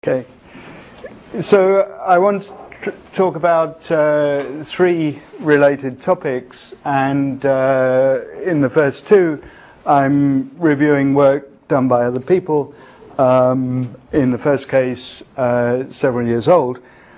Okay, so I want to talk about three related topics, and in the first two I'm reviewing work done by other people, in the first case several years old.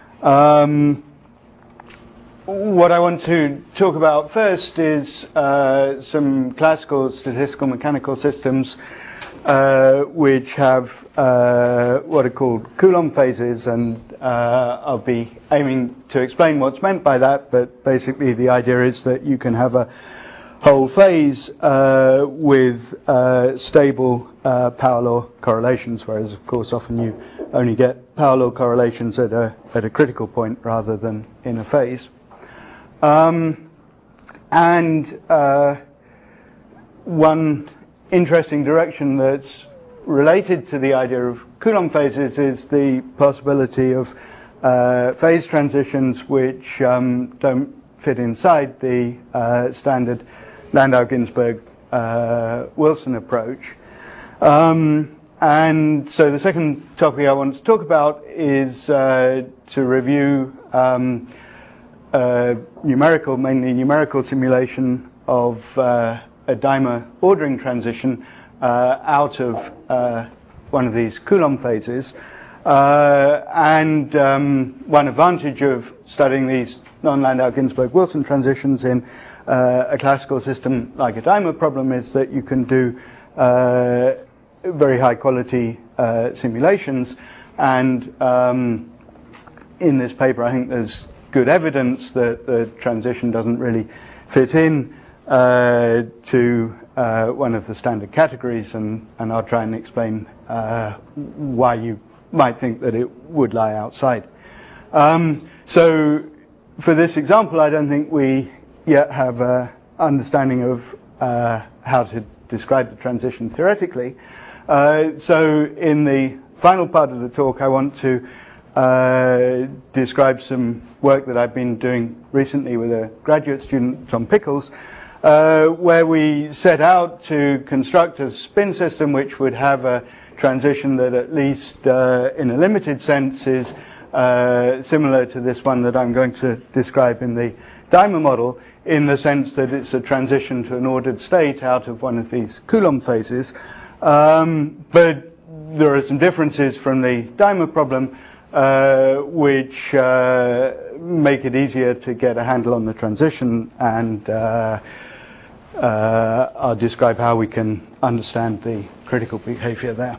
What I want to talk about first is some classical statistical mechanical systems which have what are called Coulomb phases, and I'll be aiming to explain what's meant by that, but basically the idea is that you can have a whole phase with stable power law correlations, whereas of course often you only get power law correlations at a critical point rather than in a phase. One interesting direction that's related to the idea of Coulomb phases is the possibility of phase transitions which don't fit inside the standard Landau-Ginzburg-Wilson approach. And so the second topic I want to talk about is to review mainly numerical simulation of a dimer ordering transition out of one of these Coulomb phases. One advantage of studying these non-Landau-Ginzburg-Wilson transitions in a classical system like a dimer problem is that you can do very high quality simulations. And in this paper I think there's good evidence that the transition doesn't really fit in to one of the standard categories, and I'll try and explain why you might think that it would lie outside. So for this example, I don't think we yet have an understanding of how to describe the transition theoretically. So in the final part of the talk, I want to describe some work that I've been doing recently with a graduate student, Tom Pickles, where we set out to construct a spin system which would have a transition that at least in a limited sense is similar to this one that I'm going to describe in the dimer model, in the sense that it's a transition to an ordered state out of one of these Coulomb phases. But there are some differences from the dimer problem which make it easier to get a handle on the transition, and I'll describe how we can understand the critical behavior there.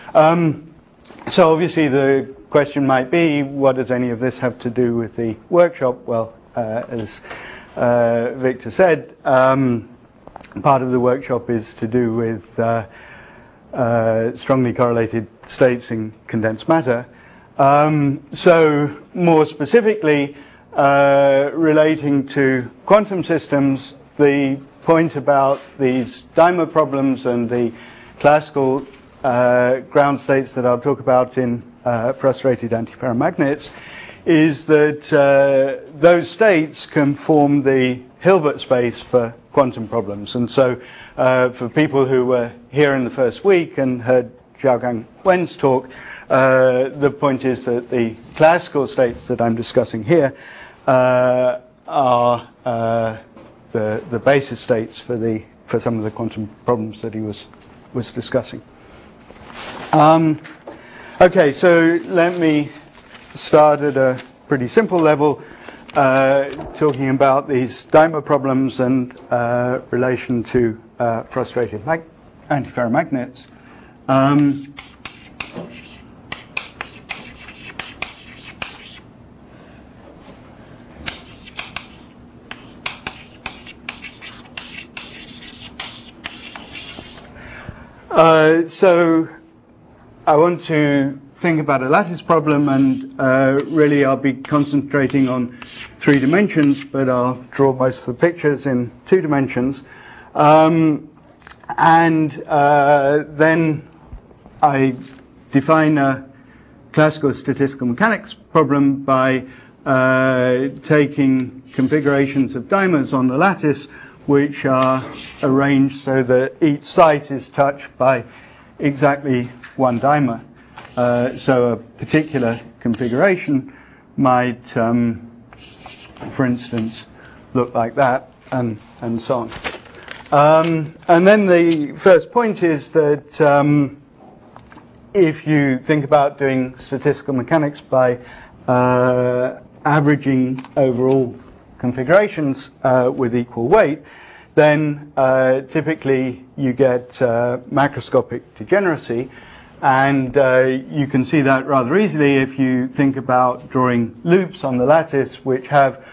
So obviously the question might be, what does any of this have to do with the workshop? Well, as Victor said, part of the workshop is to do with strongly correlated states in condensed matter. So more specifically, relating to quantum systems, the point about these dimer problems and the classical ground states that I'll talk about in frustrated antiferromagnets is that those states can form the Hilbert space for quantum problems. And so for people who were here in the first week and heard Xiaogang Wen's talk, the point is that the classical states that I'm discussing here are the basis states for some of the quantum problems that he was discussing. Okay, so let me start at a pretty simple level, talking about these dimer problems and relation to frustrated antiferromagnets. So I want to think about a lattice problem, and really I'll be concentrating on 3 dimensions, but I'll draw most of the pictures in 2 dimensions. Then I define a classical statistical mechanics problem by taking configurations of dimers on the lattice which are arranged so that each site is touched by exactly one dimer. So a particular configuration might, for instance, look like that, and so on. And then the first point is that if you think about doing statistical mechanics by averaging overall configurations with equal weight, then typically you get macroscopic degeneracy, and you can see that rather easily if you think about drawing loops on the lattice which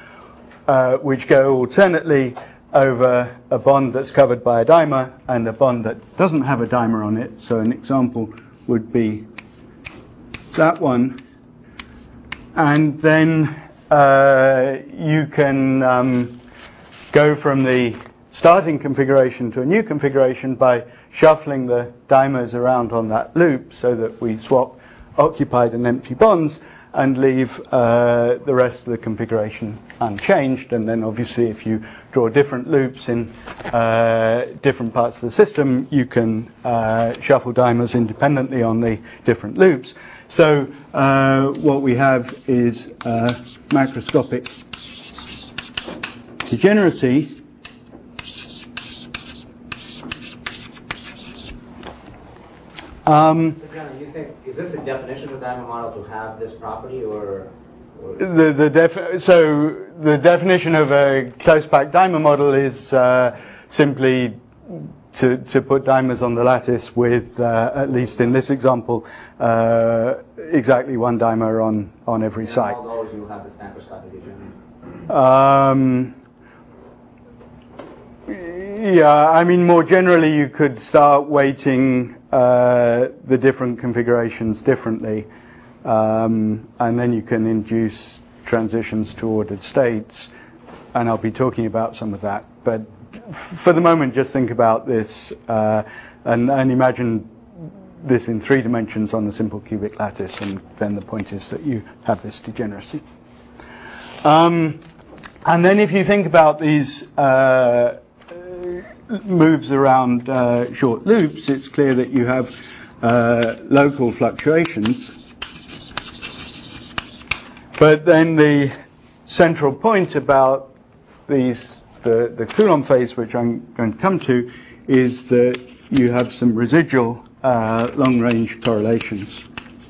go alternately over a bond that's covered by a dimer and a bond that doesn't have a dimer on it. So an example would be that one, and then you can go from the starting configuration to a new configuration by shuffling the dimers around on that loop so that we swap occupied and empty bonds and leave the rest of the configuration unchanged. And then obviously if you draw different loops in different parts of the system, you can shuffle dimers independently on the different loops. So what we have is macroscopic degeneracy. So John, you think, is this a definition of the dimer model to have this property, or? So the definition of a close-packed dimer model is simply to put dimers on the lattice with, at least in this example, exactly one dimer on every site. And all those you have this macroscopic degeneration. Yeah, I mean, more generally, you could start weighting the different configurations differently, and then you can induce transitions to ordered states, and I'll be talking about some of that. But for the moment, just think about this and imagine this in 3 dimensions on a simple cubic lattice, and then the point is that you have this degeneracy. And then if you think about these moves around short loops, it's clear that you have local fluctuations. But then the central point about these, the Coulomb phase, which I'm going to come to, is that you have some residual long-range correlations.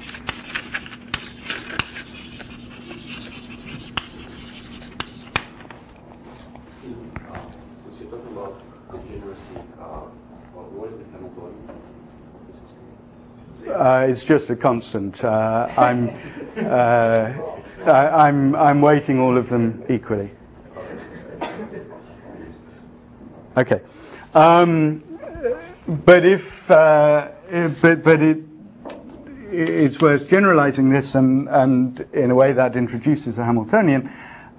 It's just a constant. I'm weighting all of them equally. Okay, but it's worth generalizing this, and in a way that introduces a Hamiltonian.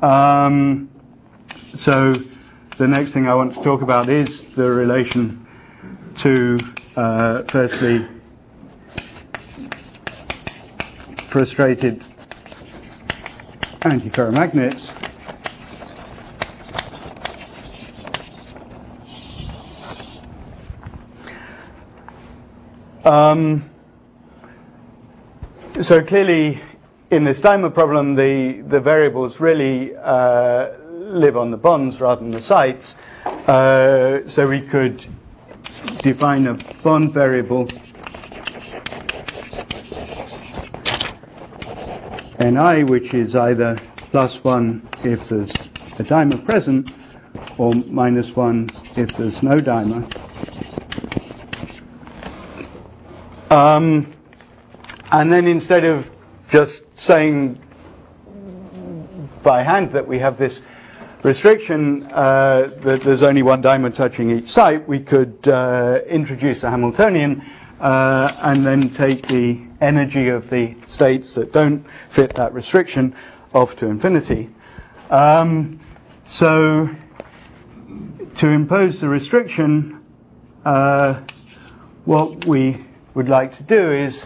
So the next thing I want to talk about is the relation to firstly frustrated antiferromagnets, so clearly in this dimer problem the variables really live on the bonds rather than the sites, so we could define a bond variable Ni, which is either +1 if there's a dimer present, or -1 if there's no dimer. And then instead of just saying by hand that we have this restriction that there's only one dimer touching each site, we could introduce a Hamiltonian and then take the energy of the states that don't fit that restriction off to infinity. So to impose the restriction, what we would like to do is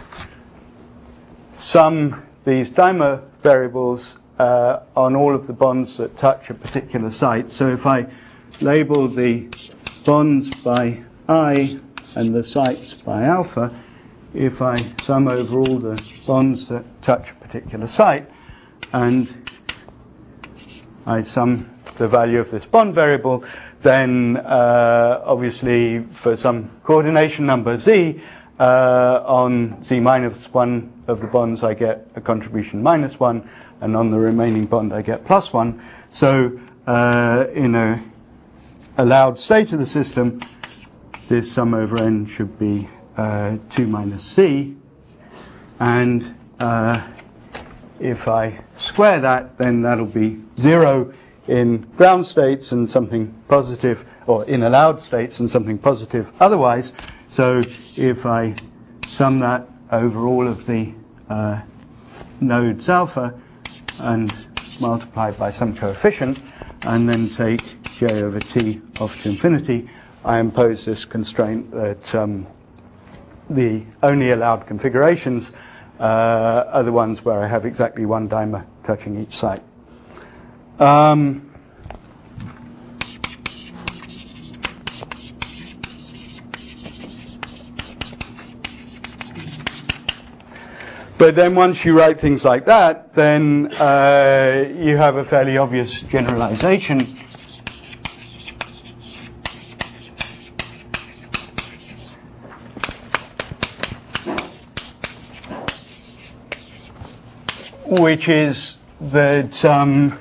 sum these dimer variables on all of the bonds that touch a particular site. So if I label the bonds by I and the sites by alpha, if I sum over all the bonds that touch a particular site, and I sum the value of this bond variable, then obviously for some coordination number z, on z minus 1 of the bonds I get a contribution minus 1, and on the remaining bond I get plus 1. So in a allowed state of the system, this sum over n should be 2 minus c, and if I square that, then that'll be 0 in ground states and something positive, or in allowed states and something positive otherwise. So if I sum that over all of the nodes alpha and multiply by some coefficient, and then take j over t off to infinity, I impose this constraint that the only allowed configurations are the ones where I have exactly one dimer touching each site. But then once you write things like that, then you have a fairly obvious generalization. Which is that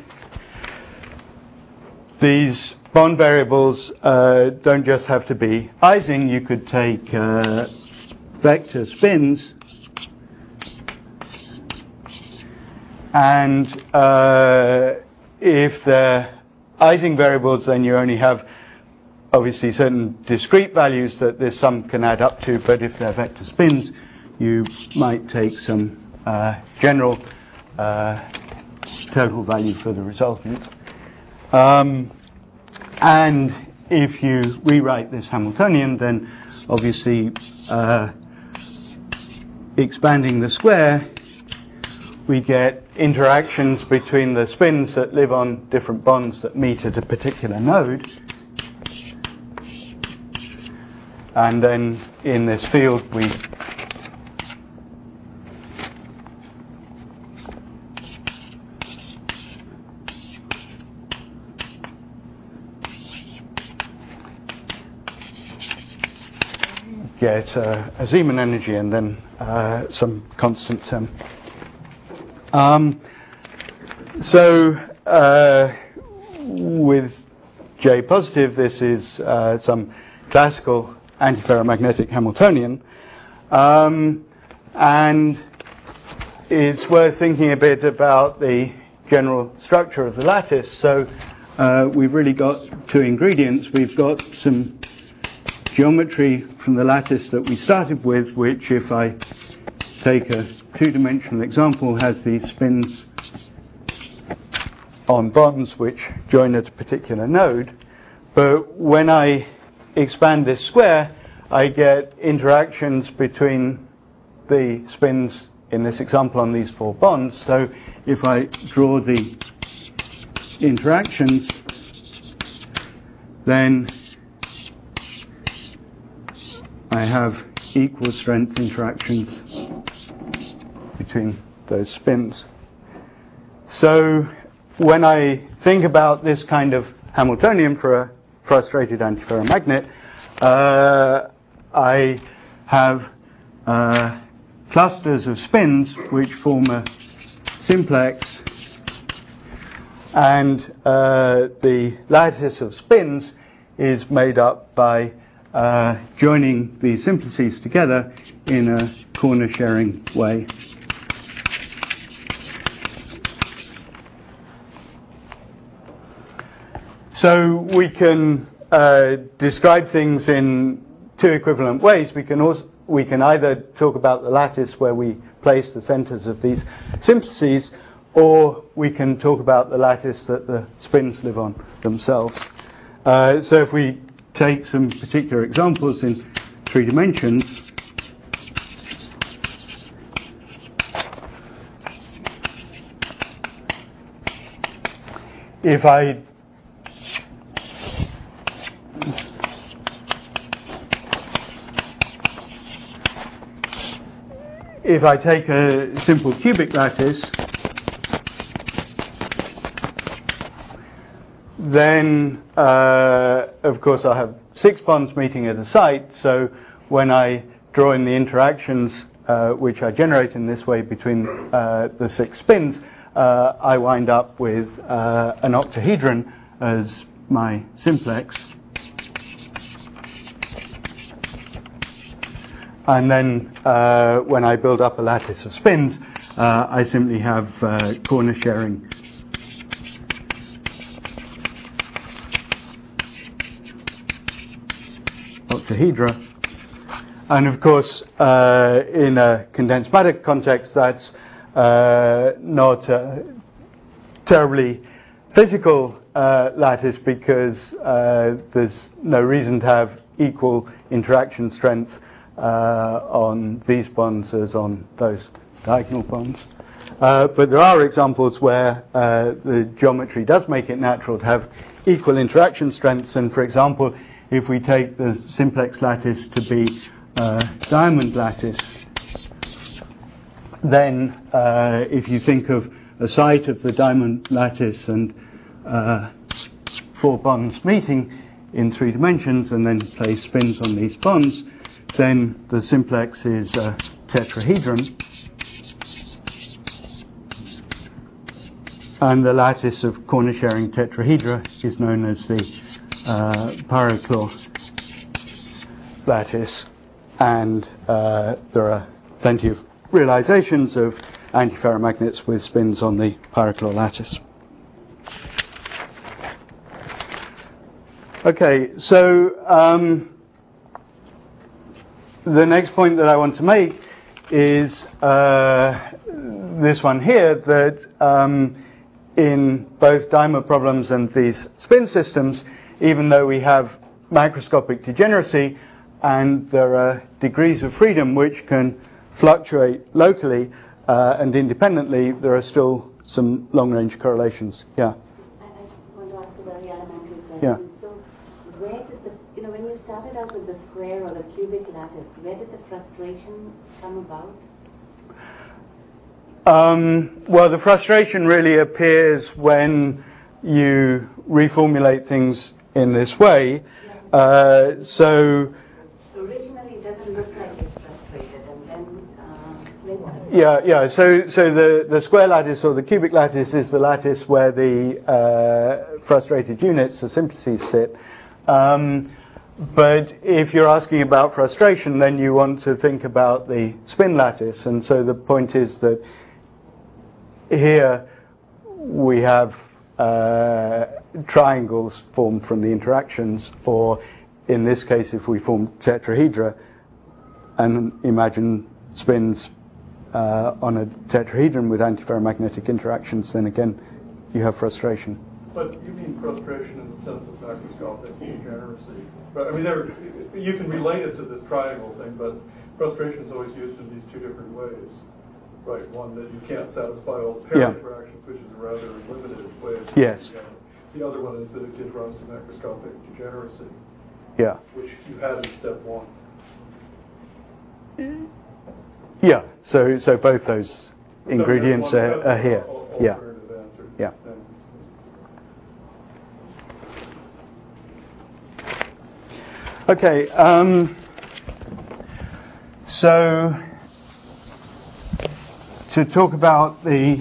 these bond variables don't just have to be Ising. You could take vector spins, and if they're Ising variables, then you only have obviously certain discrete values that this sum can add up to, but if they're vector spins, you might take some general total value for the resultant. And if you rewrite this Hamiltonian, then obviously expanding the square, we get interactions between the spins that live on different bonds that meet at a particular node. And then in this field we get a Zeeman energy and then some constant term. So with J positive, this is some classical antiferromagnetic Hamiltonian, and it's worth thinking a bit about the general structure of the lattice. So we've really got two ingredients. We've got some geometry from the lattice that we started with, which, if I take a two-dimensional example, has these spins on bonds which join at a particular node. But when I expand this square, I get interactions between the spins in this example on these four bonds. So if I draw the interactions, then I have equal strength interactions between those spins. So when I think about this kind of Hamiltonian for a frustrated antiferromagnet, I have clusters of spins which form a simplex, and the lattice of spins is made up by joining the simplices together in a corner sharing way. So we can describe things in two equivalent ways. We can either talk about the lattice where we place the centers of these simplices, or we can talk about the lattice that the spins live on themselves. So if we take some particular examples in 3 dimensions, if I if I take a simple cubic lattice, then of course I have 6 bonds meeting at a site, so when I draw in the interactions which I generate in this way between the 6 spins, I wind up with an octahedron as my simplex. And then when I build up a lattice of spins, I simply have corner sharing octahedra. And of course, in a condensed matter context, that's not a terribly physical lattice, because there's no reason to have equal interaction strength on these bonds as on those diagonal bonds. But there are examples where the geometry does make it natural to have equal interaction strengths. And for example, if we take the simplex lattice to be diamond lattice, then if you think of a site of the diamond lattice and 4 bonds meeting in 3 dimensions and then place spins on these bonds, then the simplex is a tetrahedron, and the lattice of corner sharing tetrahedra is known as the Pyrochlore lattice. And there are plenty of realizations of antiferromagnets with spins on the Pyrochlore lattice. Okay, so the next point that I want to make is this one here, that in both dimer problems and these spin systems, even though we have macroscopic degeneracy and there are degrees of freedom which can fluctuate locally and independently, there are still some long-range correlations. Yeah. I want to ask a very elementary question. Yeah. So, where did the, when you started out with the square or the cubic lattice, where did the frustration come about? Well, the frustration really appears when you reformulate things in this way. So originally it doesn't look like it's frustrated, and then yeah. So the square lattice or the cubic lattice is the lattice where the frustrated units, the simplices, sit. But if you're asking about frustration, then you want to think about the spin lattice. And so the point is that here we have triangles formed from the interactions, or in this case, if we form tetrahedra and imagine spins on a tetrahedron with antiferromagnetic interactions, then again you have frustration. But you mean frustration in the sense of macroscopic degeneracy. But I mean, you can relate it to this triangle thing, but frustration is always used in these 2 different ways. Right, one that you can't satisfy all the pair interactions, which is a rather limited way of doing it. The other one is that it gives rise to macroscopic degeneracy. Yeah. Which you had in step 1. Yeah. So both those ingredients are here. Yeah. Yeah. Okay. So to talk about the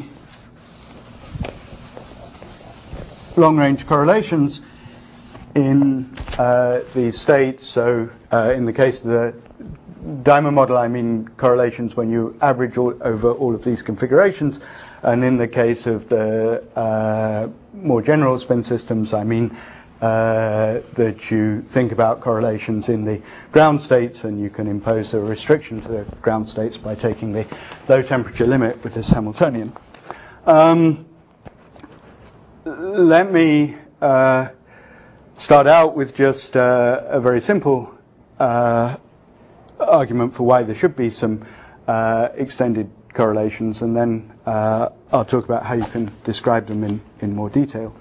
long-range correlations in these states, so in the case of the dimer model, I mean correlations when you average over all of these configurations, and in the case of the more general spin systems, I mean that you think about correlations in the ground states, and you can impose a restriction to the ground states by taking the low temperature limit with this Hamiltonian. Let me start out with just a very simple argument for why there should be some extended correlations, and then I'll talk about how you can describe them in more detail.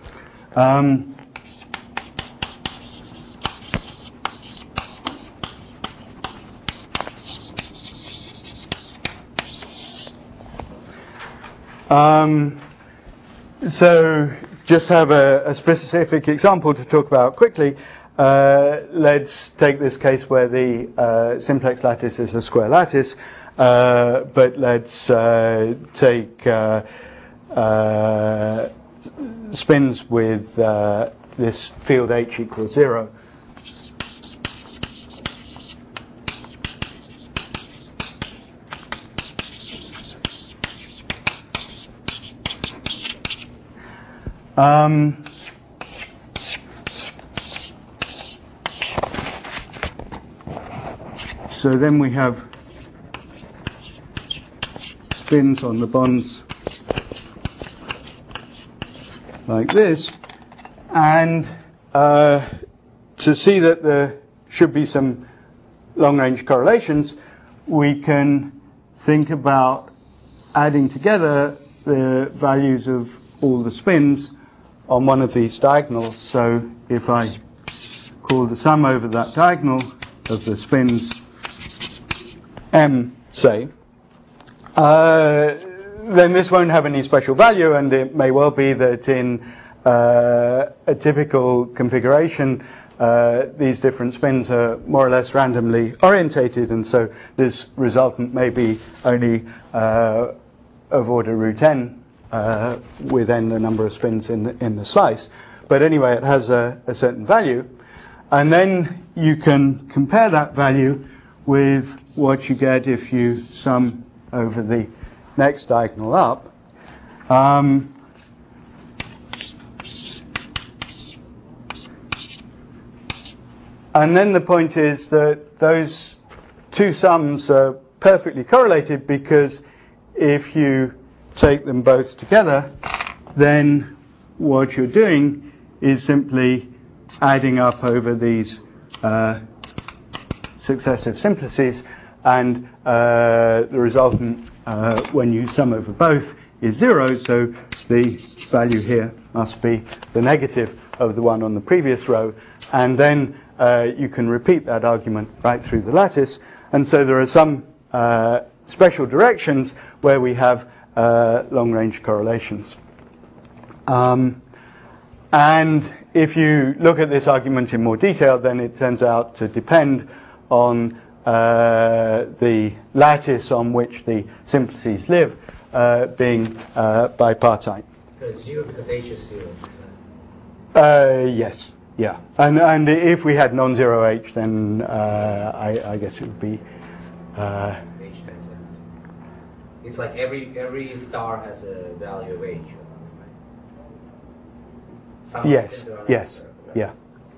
So just have a specific example to talk about quickly. Let's take this case where the simplex lattice is a square lattice, but let's take spins with this field H equals 0. So then we have spins on the bonds like this, and to see that there should be some long-range correlations, we can think about adding together the values of all the spins on one of these diagonals. So if I call the sum over that diagonal of the spins m, say, then this won't have any special value, and it may well be that in a typical configuration these different spins are more or less randomly orientated, and so this resultant may be only of order root n with n the number of spins in the slice. But anyway, it has a certain value, and then you can compare that value with what you get if you sum over the next diagonal up. And then the point is that those two sums are perfectly correlated, because if you take them both together, then what you're doing is simply adding up over these successive simplices, and the resultant when you sum over both is 0, so the value here must be the negative of the one on the previous row, and then you can repeat that argument right through the lattice. And so there are some special directions where we have long-range correlations. And if you look at this argument in more detail, then it turns out to depend on the lattice on which the simplices live being bipartite. So it's 0 because H is 0. Yes, yeah. And if we had non-zero H, then I guess it would be H times N. It's like every star has a value of H or something, right? yes, yes, yeah.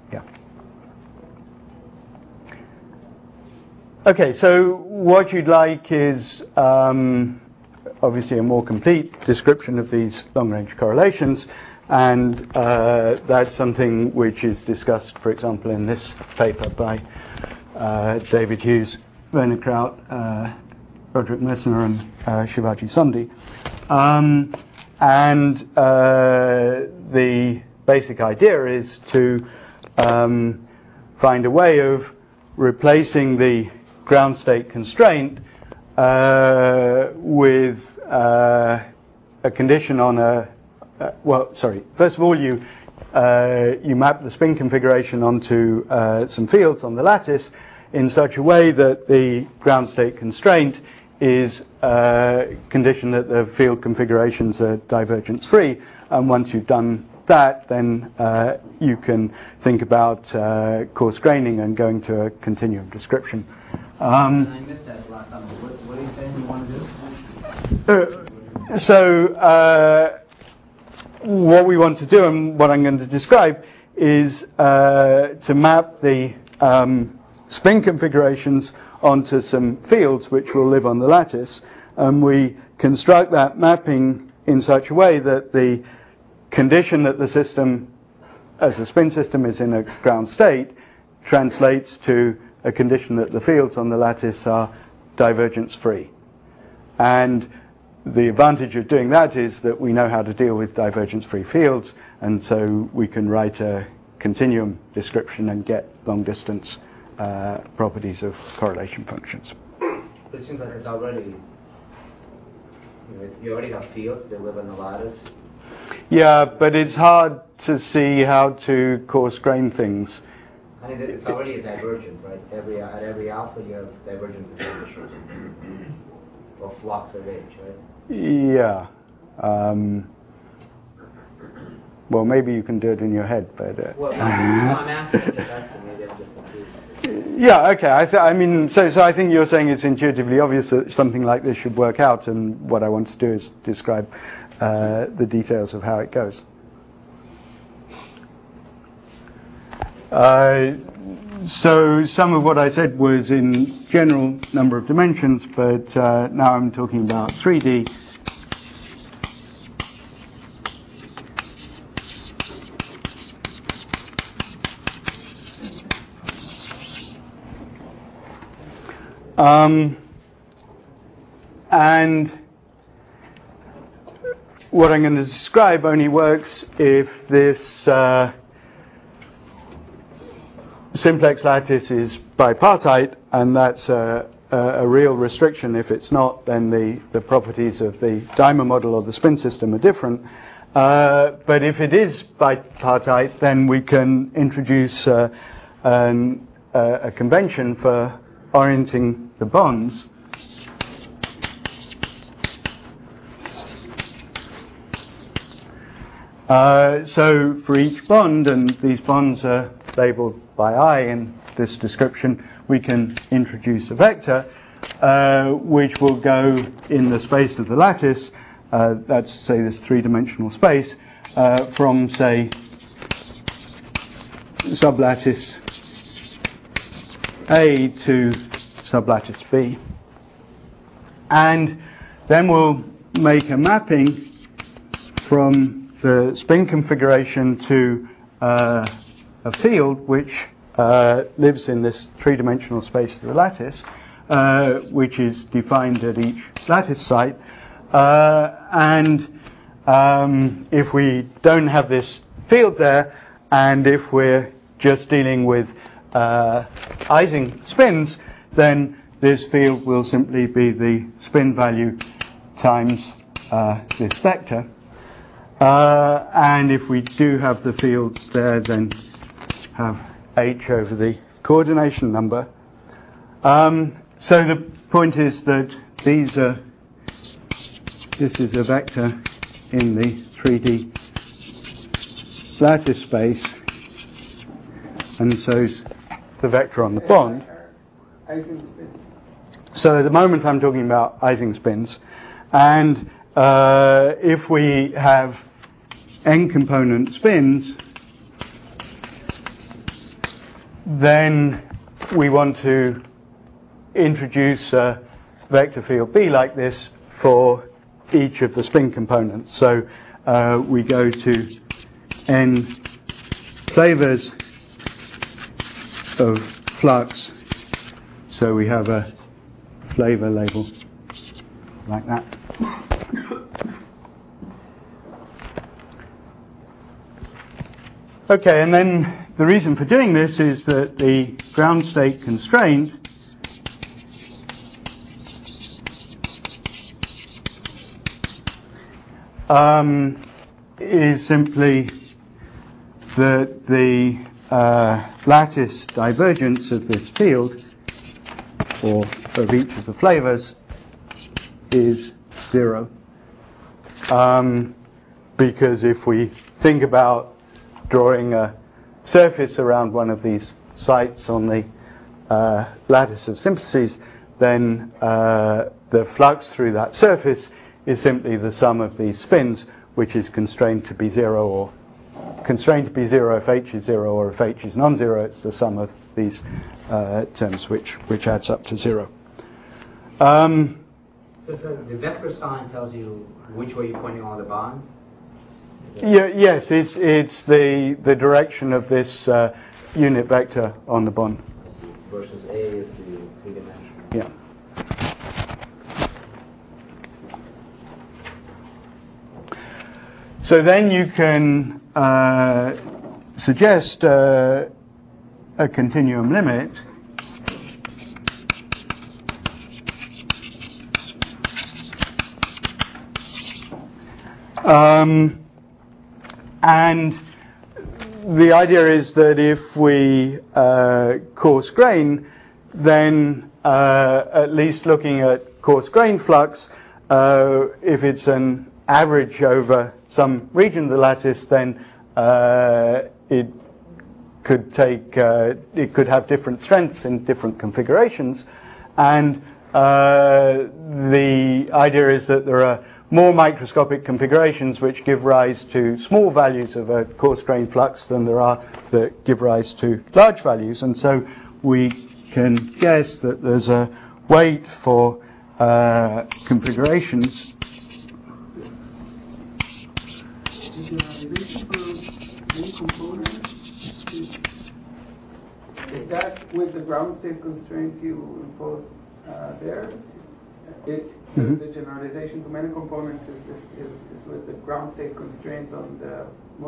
Okay, so what you'd like is obviously a more complete description of these long-range correlations, and that's something which is discussed, for example, in this paper by David Hughes, Werner Kraut, Roderick Messner, and Shivaji Sondhi. And the basic idea is to find a way of replacing the ground state constraint with a condition on first of all you map the spin configuration onto some fields on the lattice in such a way that the ground state constraint is conditioned that the field configurations are divergence free, and once you've done that, then you can think about coarse graining and going to a continuum description. I missed that last time. What are you saying you want to do? So what we want to do, and what I'm going to describe, is to map the spin configurations onto some fields which will live on the lattice, and we construct that mapping in such a way that the condition that the system as a spin system is in a ground state translates to a condition that the fields on the lattice are divergence free. And the advantage of doing that is that we know how to deal with divergence free fields, and so we can write a continuum description and get long distance properties of correlation functions. But it seems like it's already You already have fields that live on the lattice. Yeah, but it's hard to see how to coarse grain things. I mean, it's already a divergent, right? At every alpha, you have divergence of H, or flux of H, right? Yeah. Well, maybe you can do it in your head, but. Well, no, I'm asking. Maybe I'm just confused. Yeah. Okay. I mean, so I think you're saying it's intuitively obvious that something like this should work out, and what I want to do is describe the details of how it goes. So some of what I said was in general number of dimensions, but now I'm talking about 3D. And what I'm going to describe only works if this simplex lattice is bipartite, and that's a real restriction. If it's not, then the properties of the dimer model or the spin system are different. But if it is bipartite, then we can introduce a convention for orienting the bonds. So for each bond, and these bonds are labeled by I in this description, we can introduce a vector which will go in the space of the lattice, that's say this three-dimensional space, from say sublattice A to sublattice B. And then we'll make a mapping from the spin configuration to a field which lives in this three-dimensional space of the lattice, which is defined at each lattice site. And if we don't have this field there, and if we're just dealing with Ising spins, then this field will simply be the spin value times this vector. And if we do have the fields there, then have H over the coordination number. So the point is that this is a vector in the 3D lattice space, and so's the vector on the bond. Ising spin. So at the moment I'm talking about Ising spins, and if we have n-component spins, then we want to introduce a vector field B like this for each of the spin components. So we go to n flavors of flux, so we have a flavor label like that. Okay, and then the reason for doing this is that the ground state constraint is simply that the lattice divergence of this field, or of each of the flavors, is 0. Because if we think about drawing a surface around one of these sites on the lattice of simplices, then the flux through that surface is simply the sum of these spins, which is constrained to be 0, or constrained to be 0 if H is 0, or if H is non-zero, it's the sum of these terms which adds up to 0. So the vector sign tells you which way you're pointing on the bond? Yes, it's the direction of this unit vector on the bond. I see. Versus A is the three-dimensional. Yeah. So then you can suggest a continuum limit And the idea is that if we coarse grain, then at least looking at coarse grain flux, if it's an average over some region of the lattice, then it could have different strengths in different configurations. And the idea is that there are more microscopic configurations which give rise to small values of a coarse grain flux than there are that give rise to large values. And so we can guess that there's a weight for configurations. Is that with the ground state constraint you imposed there? The generalization to many components is with the ground state constraint on the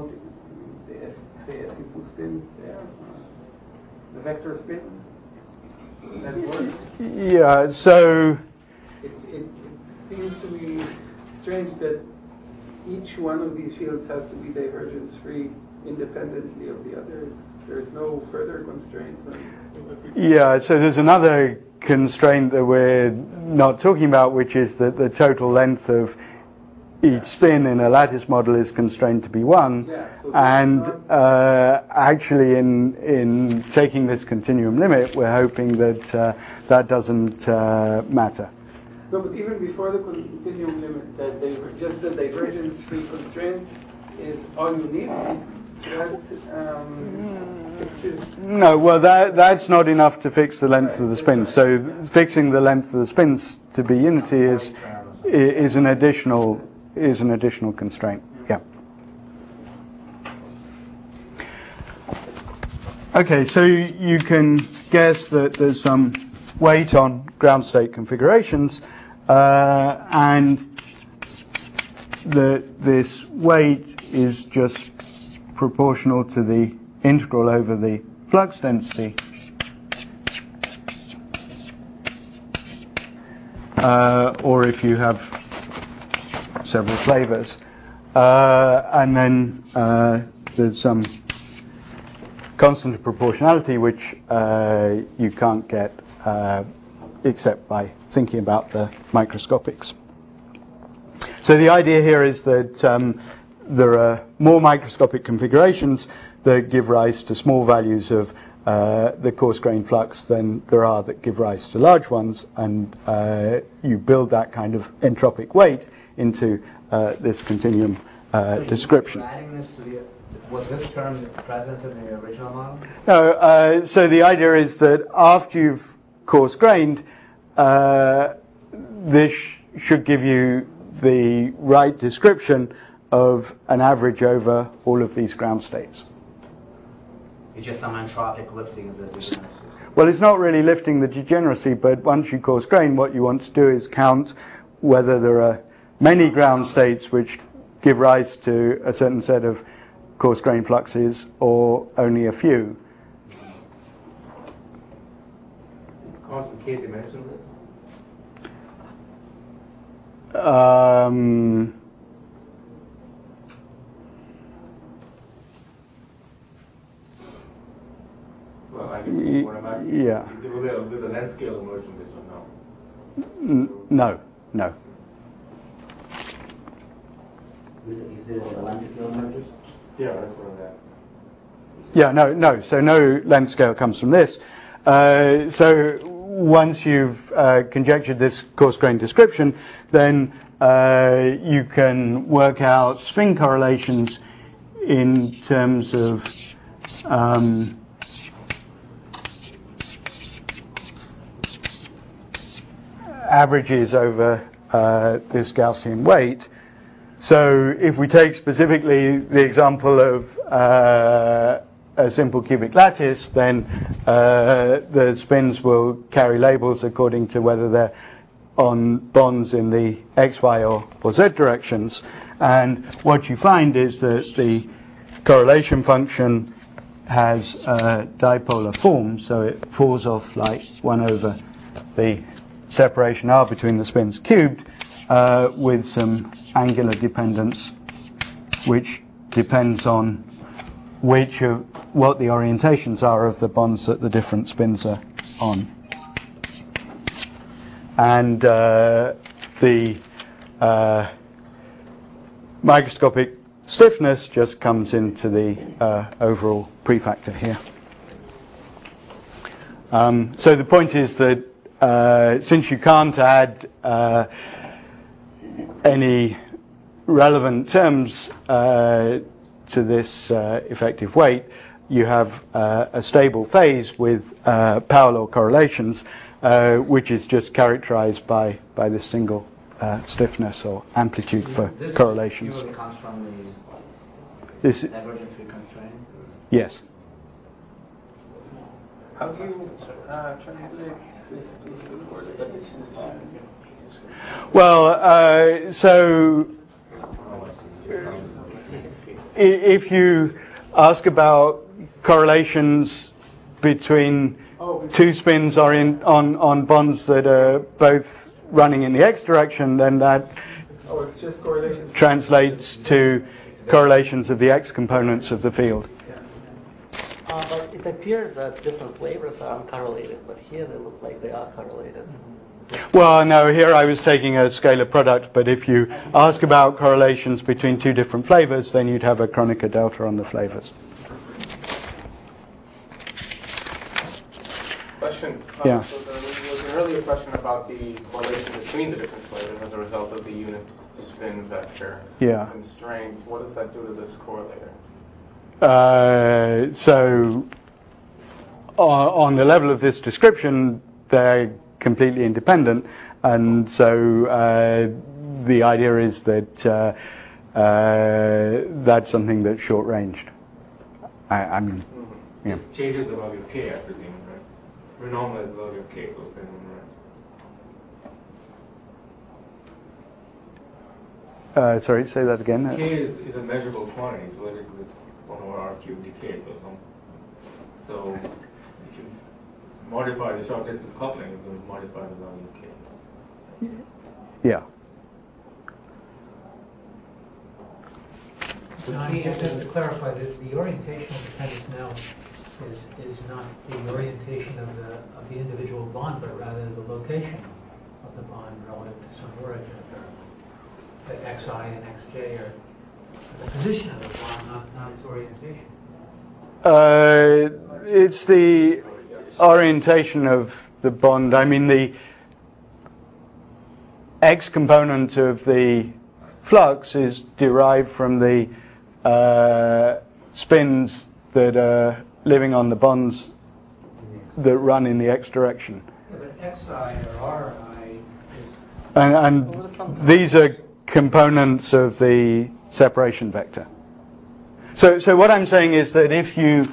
SU2 spins there, the vector spins. That works. Yeah. So It seems to me strange that each one of these fields has to be divergence-free independently of the others. There's no further constraints. yeah. So there's another constraint that we're not talking about, which is that the total length of each spin in a lattice model is constrained to be 1. Yeah, so and actually, in taking this continuum limit, we're hoping that that doesn't matter. No, but even before the continuum limit, just the divergence-free constraint is all you need. That fixes. No, well, that's not enough to fix the length of the spins. So fixing the length of the spins to be unity is an additional constraint. Yeah. Okay, so you can guess that there's some weight on ground state configurations, and that this weight is just proportional to the integral over the flux density, or if you have several flavors, and then there's some constant of proportionality which you can't get except by thinking about the microscopics. So the idea here is that there are more microscopic configurations that give rise to small values of the coarse grain flux than there are that give rise to large ones, and you build that kind of entropic weight into this continuum description. Adding this to was this term present in the original model? No, so the idea is that after you've coarse grained, this should give you the right description of an average over all of these ground states. It's just some entropic lifting of the degeneracy. Well, it's not really lifting the degeneracy, but once you coarse grain, what you want to do is count whether there are many ground states which give rise to a certain set of coarse grain fluxes or only a few. Is constant K dimensionless? Well, I guess what I'm asking, yeah. With a length scale immersion, this one, no. No. Is there a length scale measures? Yeah, that's what I'm asking. Yeah, no. So no length scale comes from this. So once you've conjectured this coarse grain description, then you can work out spin correlations in terms of averages over this Gaussian weight. So if we take specifically the example of a simple cubic lattice, then the spins will carry labels according to whether they're on bonds in the x, y, or z directions. And what you find is that the correlation function has a dipolar form, so it falls off like 1 over the separation r between the spins cubed, with some angular dependence which depends on what the orientations are of the bonds that the different spins are on. And the microscopic stiffness just comes into the overall prefactor here. So the point is that since you can't add any relevant terms to this effective weight, you have a stable phase with power law correlations, which is just characterized by this single stiffness or amplitude for correlations. This purely comes from the This, divergence-free constraint? yes. How do you translate this to correlations? Well, so if you ask about correlations between two spins on bonds that are both running in the x direction, then that It's just correlations. translates to correlations of the x components of the field. But it appears that different flavors are uncorrelated, but here they look like they are correlated. Well, no, here I was taking a scalar product, but if you ask about correlations between two different flavors, then you'd have a Kronecker delta on the flavors. Question. Yeah. So there was an earlier question about the correlation between the different flavors as a result of the unit spin vector constraint. What does that do to this correlator? So on the level of this description, they're completely independent, and so the idea is that that's something that's short-ranged. I mean, yeah. It changes the value of k, I presume, right? Renormalize the value of k goes down, right? Sorry, say that again. K is a measurable quantity, so it is 1 over r cubed dk or something. So if you modify the short distance coupling, you're going to modify the value of k. Yeah. Just to clarify, the orientation of the Pettis-Snell is not the orientation of the individual bond, but rather the location of the bond relative to some origin. The xi and xj are the position of the bond, not its orientation. It's the orientation of the bond. I mean, the x component of the flux is derived from the spins that are living on the bonds that run in the x direction. Yeah, but xi or ri is... And these are components of the separation vector. So what I'm saying is that if you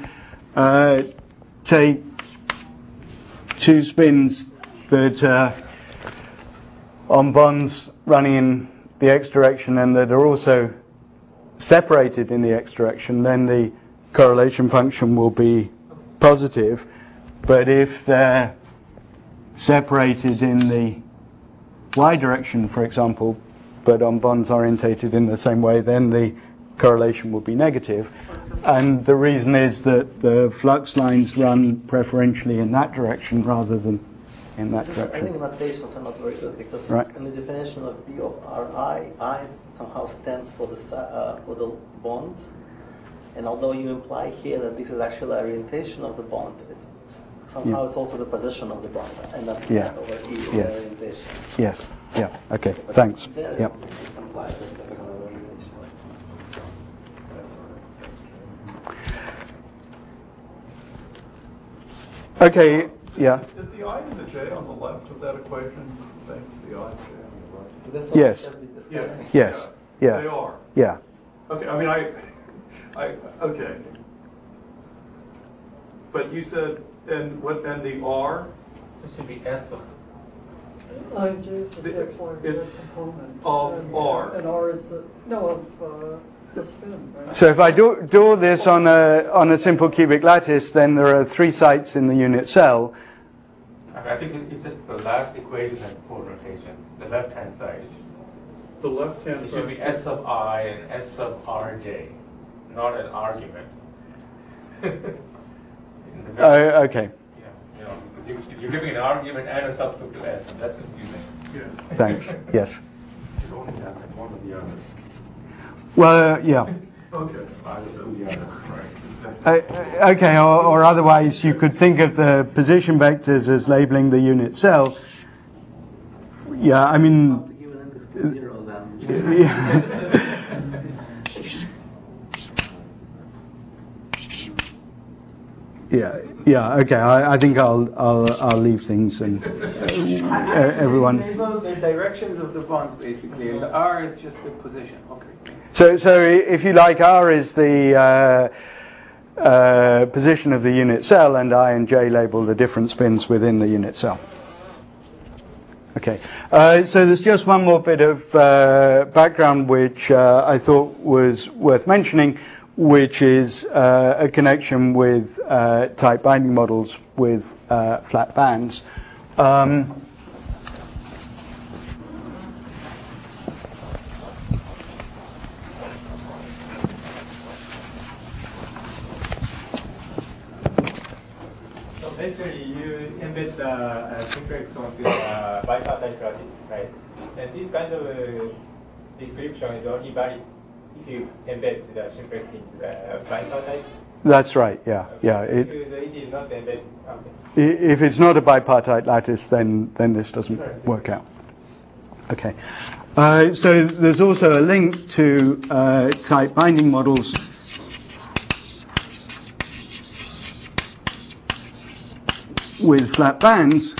take two spins that are on bonds running in the x direction and that are also separated in the x direction, then the correlation function will be positive. But if they're separated in the y direction, for example, but on bonds orientated in the same way, then the correlation will be negative. And the reason is that the flux lines run preferentially in that direction rather than in that direction. I think the notations are not very good because in the definition of B of Ri, I somehow stands for the bond, and although you imply here that this is actually orientation of the bond, somehow it's also the position of the bond, and not over E Yes. orientation. Yes. Yeah. Okay. Thanks. There Yep. it's implied that it's an orientation. Okay. Yeah. Is the I and the J on the left of that equation the same as the I and J on the right? That's what Yes. we should be discussing. Yes. Yeah. They are. Yeah. Okay, I mean, okay. But you said, and the R? It should be S of I J is just X, Y, and Z It's component. of and, R. And R is the spin, right? So if I do this on a simple cubic lattice, then there are 3 sites in the unit cell. I think it's just the last equation has pole notation, the left-hand side. the left-hand It should be side. S sub I and S sub Rj, not an argument. Okay. You're giving an argument and a subscript to S, and that's confusing. Yeah. Thanks. Yes. You should only have one or the other. Well, yeah. Okay. Either or the other, right? Okay, or otherwise you could think of the position vectors as labeling the unit cell. Yeah, I mean. Zero then. Yeah. Okay. I think I'll leave things and everyone. Label the directions of the bond basically, and the R is just the position. Okay. So if you like, R is the position of the unit cell, and I and J label the different spins within the unit cell. Okay. So there's just one more bit of background which I thought was worth mentioning, which is a connection with tight binding models with flat bands. So basically, you embed the simplex onto the bipartite lattice, right? And this kind of description is only valid if you embed the simplex into the bipartite. That's right. Yeah. It is not embedded. Okay. If it's not a bipartite lattice, then this doesn't work out. Okay. So there's also a link to tight binding models with flat bands.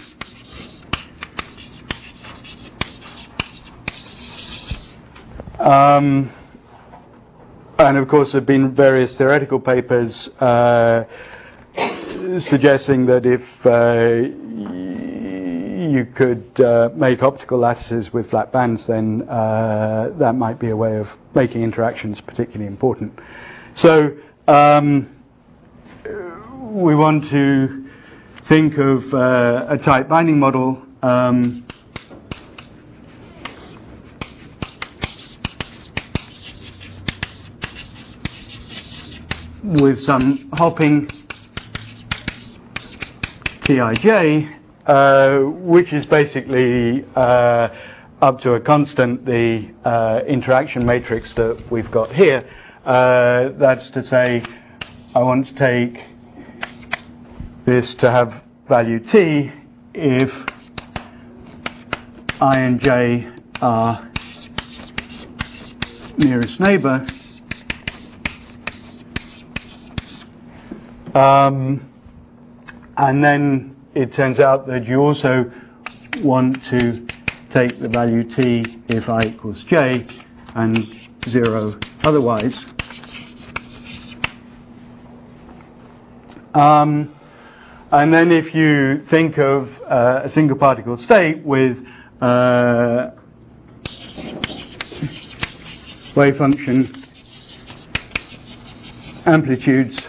And of course, there have been various theoretical papers suggesting that if you could make optical lattices with flat bands, then that might be a way of making interactions particularly important. So we want to think of a tight binding model with some hopping Tij, which is basically up to a constant the interaction matrix that we've got here. That's to say, I want to take this to have value t if I and j are nearest neighbor. And then it turns out that you also want to take the value t if I equals j and 0 otherwise. And then if you think of a single particle state with wave function amplitudes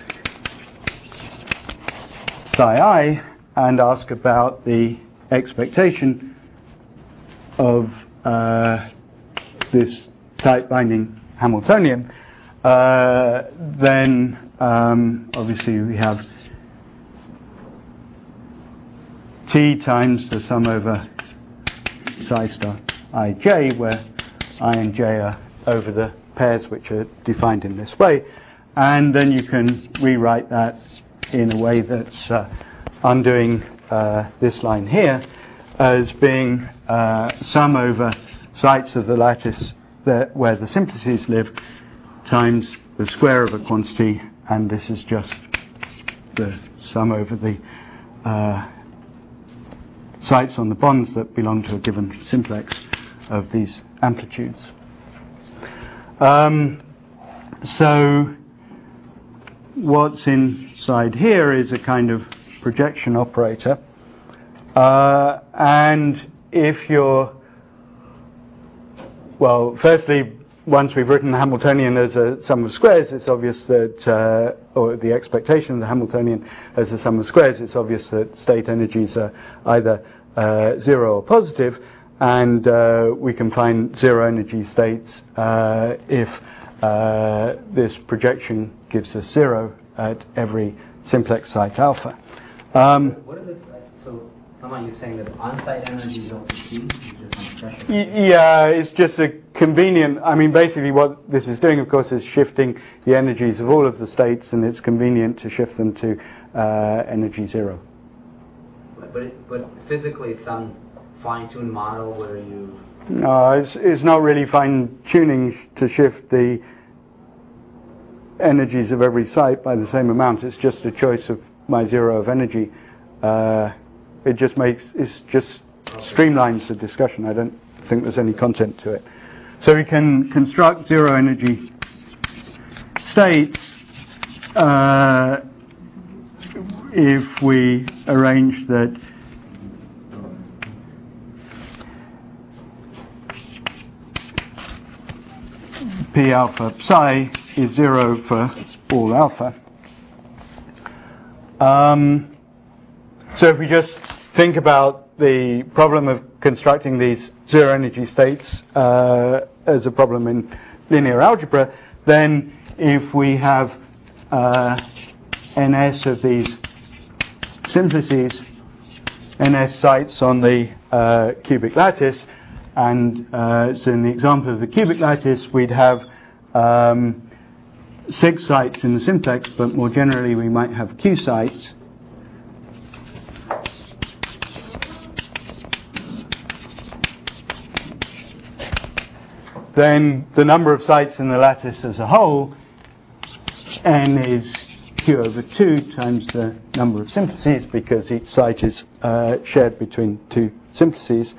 psi I and ask about the expectation of this tight binding Hamiltonian, then obviously we have T times the sum over psi star ij, where I and j are over the pairs which are defined in this way, and then you can rewrite that in a way that's undoing this line here as being sum over sites of the lattice where the simplices live times the square of a quantity, and this is just the sum over the sites on the bonds that belong to a given simplex of these amplitudes. So what's inside here is a kind of projection operator, and if you're, well, firstly, once we've written the Hamiltonian as a sum of squares, it's obvious that, or the expectation of the Hamiltonian as a sum of squares, it's obvious that state energies are either 0 or positive, and we can find zero energy states if this projection gives us 0 at every simplex site alpha. What is this? So, someone you're saying that on-site energy is also key, yeah, it's just a convenient. I mean, basically, what this is doing, of course, is shifting the energies of all of the states, and it's convenient to shift them to energy 0. But physically, it's some fine-tuned model where you. No, it's not really fine-tuning to shift the energies of every site by the same amount. It's just a choice of my 0 of energy. It just streamlines the discussion. I don't think there's any content to it. So we can construct 0 energy states if we arrange that P alpha psi is 0 for all alpha. So if we just think about the problem of constructing these 0 energy states as a problem in linear algebra, then if we have ns of these simplices, ns sites on the cubic lattice, and so in the example of the cubic lattice, we'd have 6 sites in the simplex, but more generally we might have q sites. Then the number of sites in the lattice as a whole, n is q over 2 times the number of simplices, because each site is shared between 2 simplices.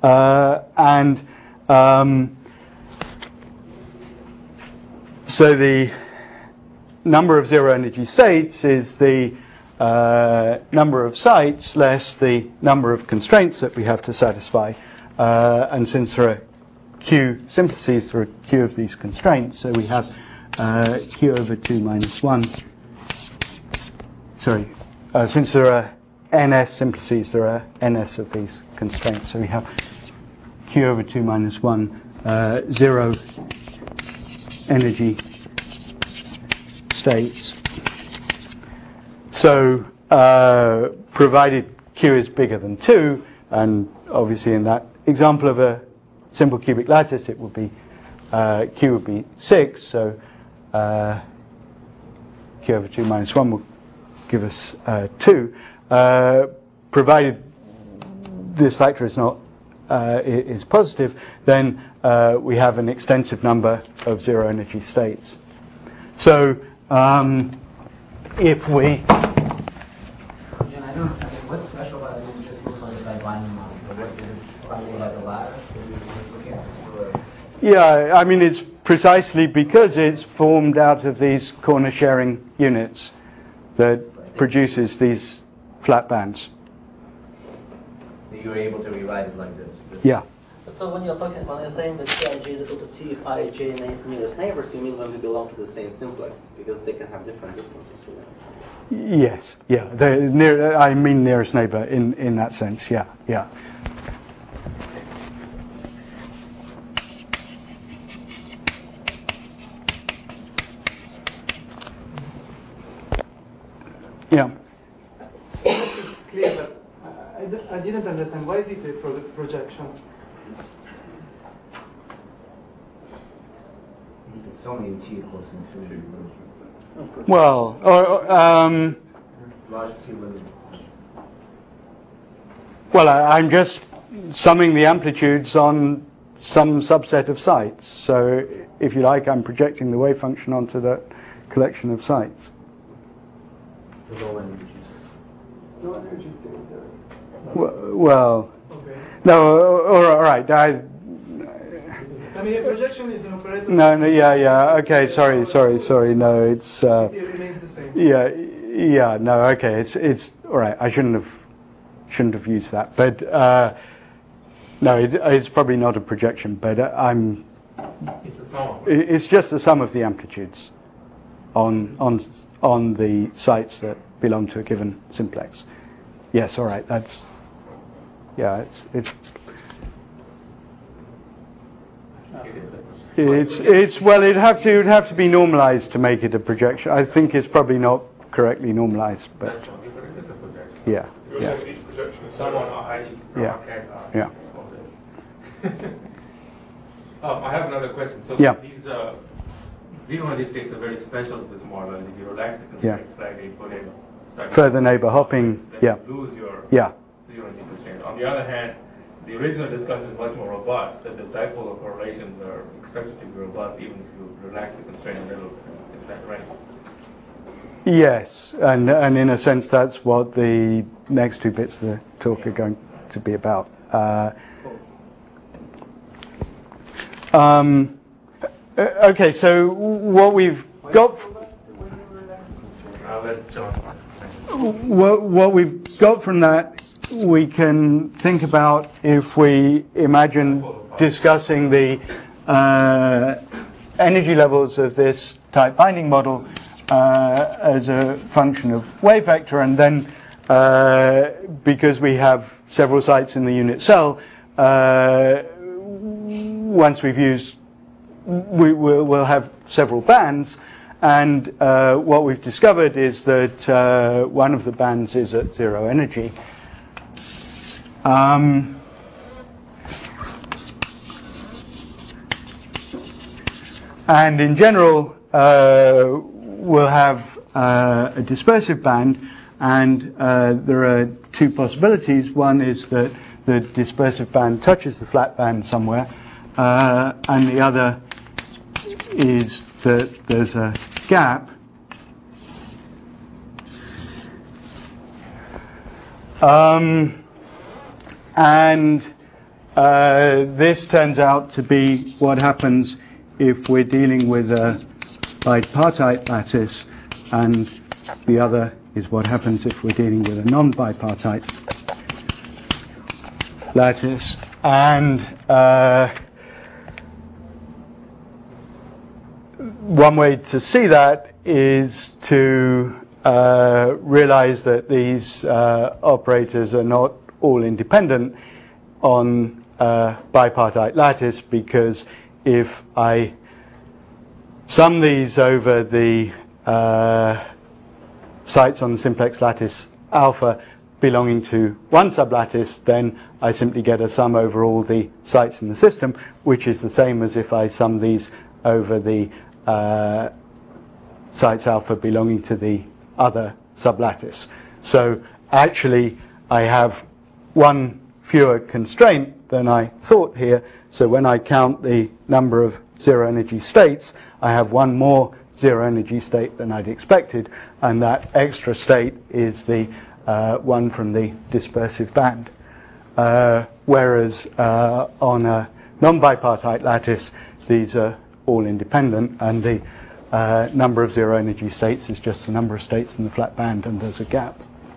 So the number of 0 energy states is the number of sites less the number of constraints that we have to satisfy. And since there are q simplices, there are q of these constraints, so we have q over 2 minus 1. Sorry, since there are ns simplices, there are ns of these constraints, so we have q over 2 minus 1, 0 energy states. So provided q is bigger than 2, and obviously in that example of a simple cubic lattice, it would be q would be 6, so q over 2 minus 1 will give us 2. Provided this factor is not is positive, then we have an extensive number of 0 energy states. So if we what's special about it? It just looks like a binding model. What is it? Binding like a ladder? Yeah, I mean, it's precisely because it's formed out of these corner sharing units that produces these flat bands. You're able to rewrite it like this. Yeah. So when you're saying that Cij is equal to T if ij nearest neighbors, you mean when we belong to the same simplex, because they can have different distances within the simplex. Yes, yeah. I mean nearest neighbor in that sense, yeah. Yeah. It's clear, but I didn't understand. Why is it a projection? So many t equals infinity. Well, Large Q limit. Well, I'm just summing the amplitudes on some subset of sites. So, if you like, I'm projecting the wave function onto that collection of sites. Low energy. No energy stays there. Well, Okay. No, all right. I mean, a projection is an operator. No, yeah. Okay, sorry. No, it's. It remains the same. Yeah. No, okay. It's all right. I shouldn't have used that, but no, it's probably not a projection. But It's the sum. It's just the sum of the amplitudes on the sites that belong to a given simplex. Yes, all right. It's It's well, it'd have to be normalized to make it a projection. I think it's probably not correctly normalized, but It's a projection. yeah. Each projection is someone Yeah. I have another question. So yeah. These zero energy states are very special to this model. If you relax the constraints slightly, put in further neighbor hopping, then you lose your zero energy constraint. On the other hand, the original discussion is much more robust, that the dipolar correlations are expected to be robust even if you relax the constraint a little. Is that right? Yes, and in a sense that's what the next two bits of the talk are going to be about. Okay, so what we've got. I'll let John. What we've got from that, we can think about if we imagine discussing the energy levels of this type binding model as a function of wave vector, and then because we have several sites in the unit cell, once we've used, we'll have several bands, and what we've discovered is that one of the bands is at zero energy. And in general, we'll have a dispersive band, and there are two possibilities. One is that the dispersive band touches the flat band somewhere, and the other is that there's a gap. And this turns out to be what happens if we're dealing with a bipartite lattice, and the other is what happens if we're dealing with a non-bipartite lattice. And one way to see that is to realize that these operators are not all independent on bipartite lattice, because if I sum these over the sites on the simplex lattice alpha belonging to one sublattice, then I simply get a sum over all the sites in the system, which is the same as if I sum these over the sites alpha belonging to the other sublattice. So actually I have one fewer constraint than I thought here. So when I count the number of zero energy states, I have one more zero energy state than I'd expected, and that extra state is the one from the dispersive band. Whereas on a non-bipartite lattice, these are all independent, and the number of zero energy states is just the number of states in the flat band, and there's a gap.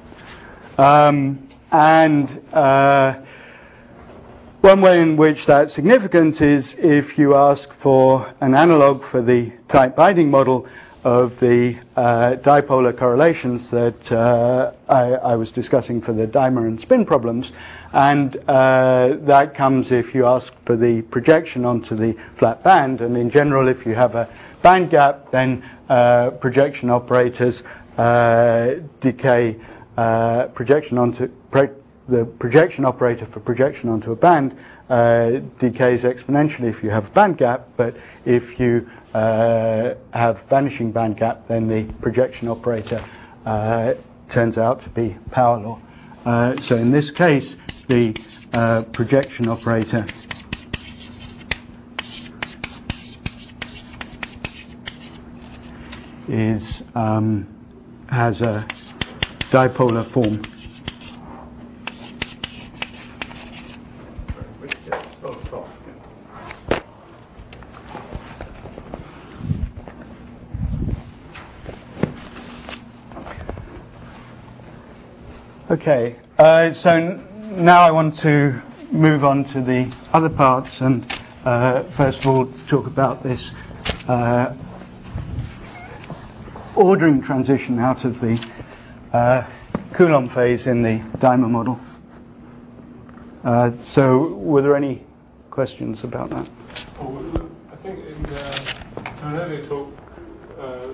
One way in which that's significant is if you ask for an analog for the type binding model of the dipolar correlations that I was discussing for the dimer and spin problems, and that comes if you ask for the projection onto the flat band. And in general, if you have a band gap, then projection operators decay projection onto the projection operator for projection onto a band decays exponentially if you have a band gap, but if you have vanishing band gap, then the projection operator turns out to be power law. So in this case, the projection operator is has a dipolar form. Okay, so now I want to move on to the other parts, and first of all talk about this ordering transition out of the Coulomb phase in the dimer model. So were there any questions about that?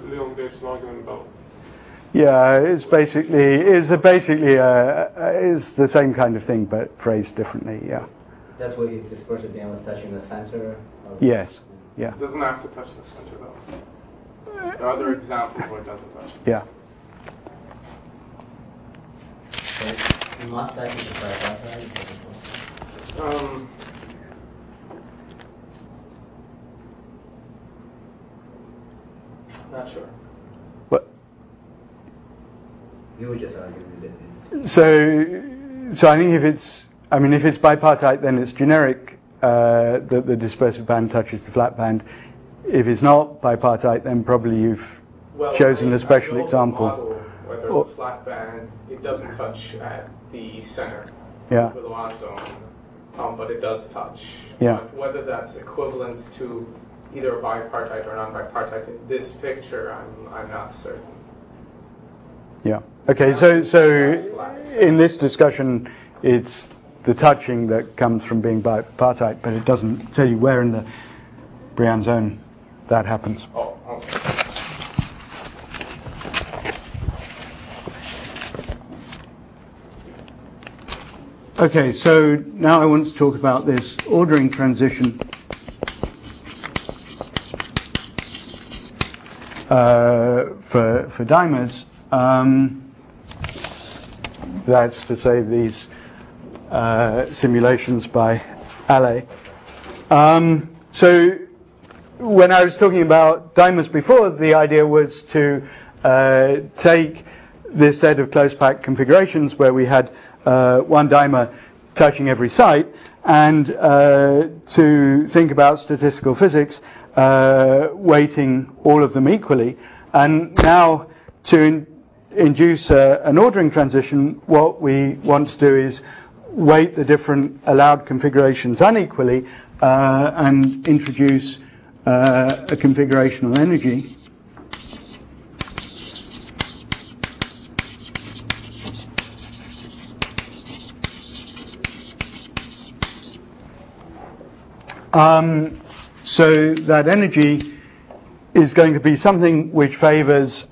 Leon gave some argument about. Yeah, it's the same kind of thing, but phrased differently. Yeah. That's what this dispersive band was touching the center. Yes. Yeah. It doesn't have to touch the center though. There are other examples where it doesn't touch. Yeah. Not touching the bipartite. Not sure. What? You would just argue with it. So I think if it's bipartite, then it's generic. The dispersive band touches the flat band. If it's not bipartite, then probably you've chosen a special example. Model where there's a flat band, it doesn't touch at the center. Yeah. With Lorentz zone, but it does touch. Yeah. But whether that's equivalent to either bipartite or non-bipartite in this picture, I'm not certain. Yeah. Okay. So in this discussion, it's the touching that comes from being bipartite, but it doesn't tell you where in the Briand zone that happens. Oh, okay. Okay, so now I want to talk about this ordering transition for dimers. That's to say these simulations by Allais. So when I was talking about dimers before, the idea was to take this set of close packed configurations where we had one dimer touching every site, and to think about statistical physics, weighting all of them equally. And now to induce an ordering transition, what we want to do is weight the different allowed configurations unequally and introduce a configurational energy. So that energy is going to be something which favors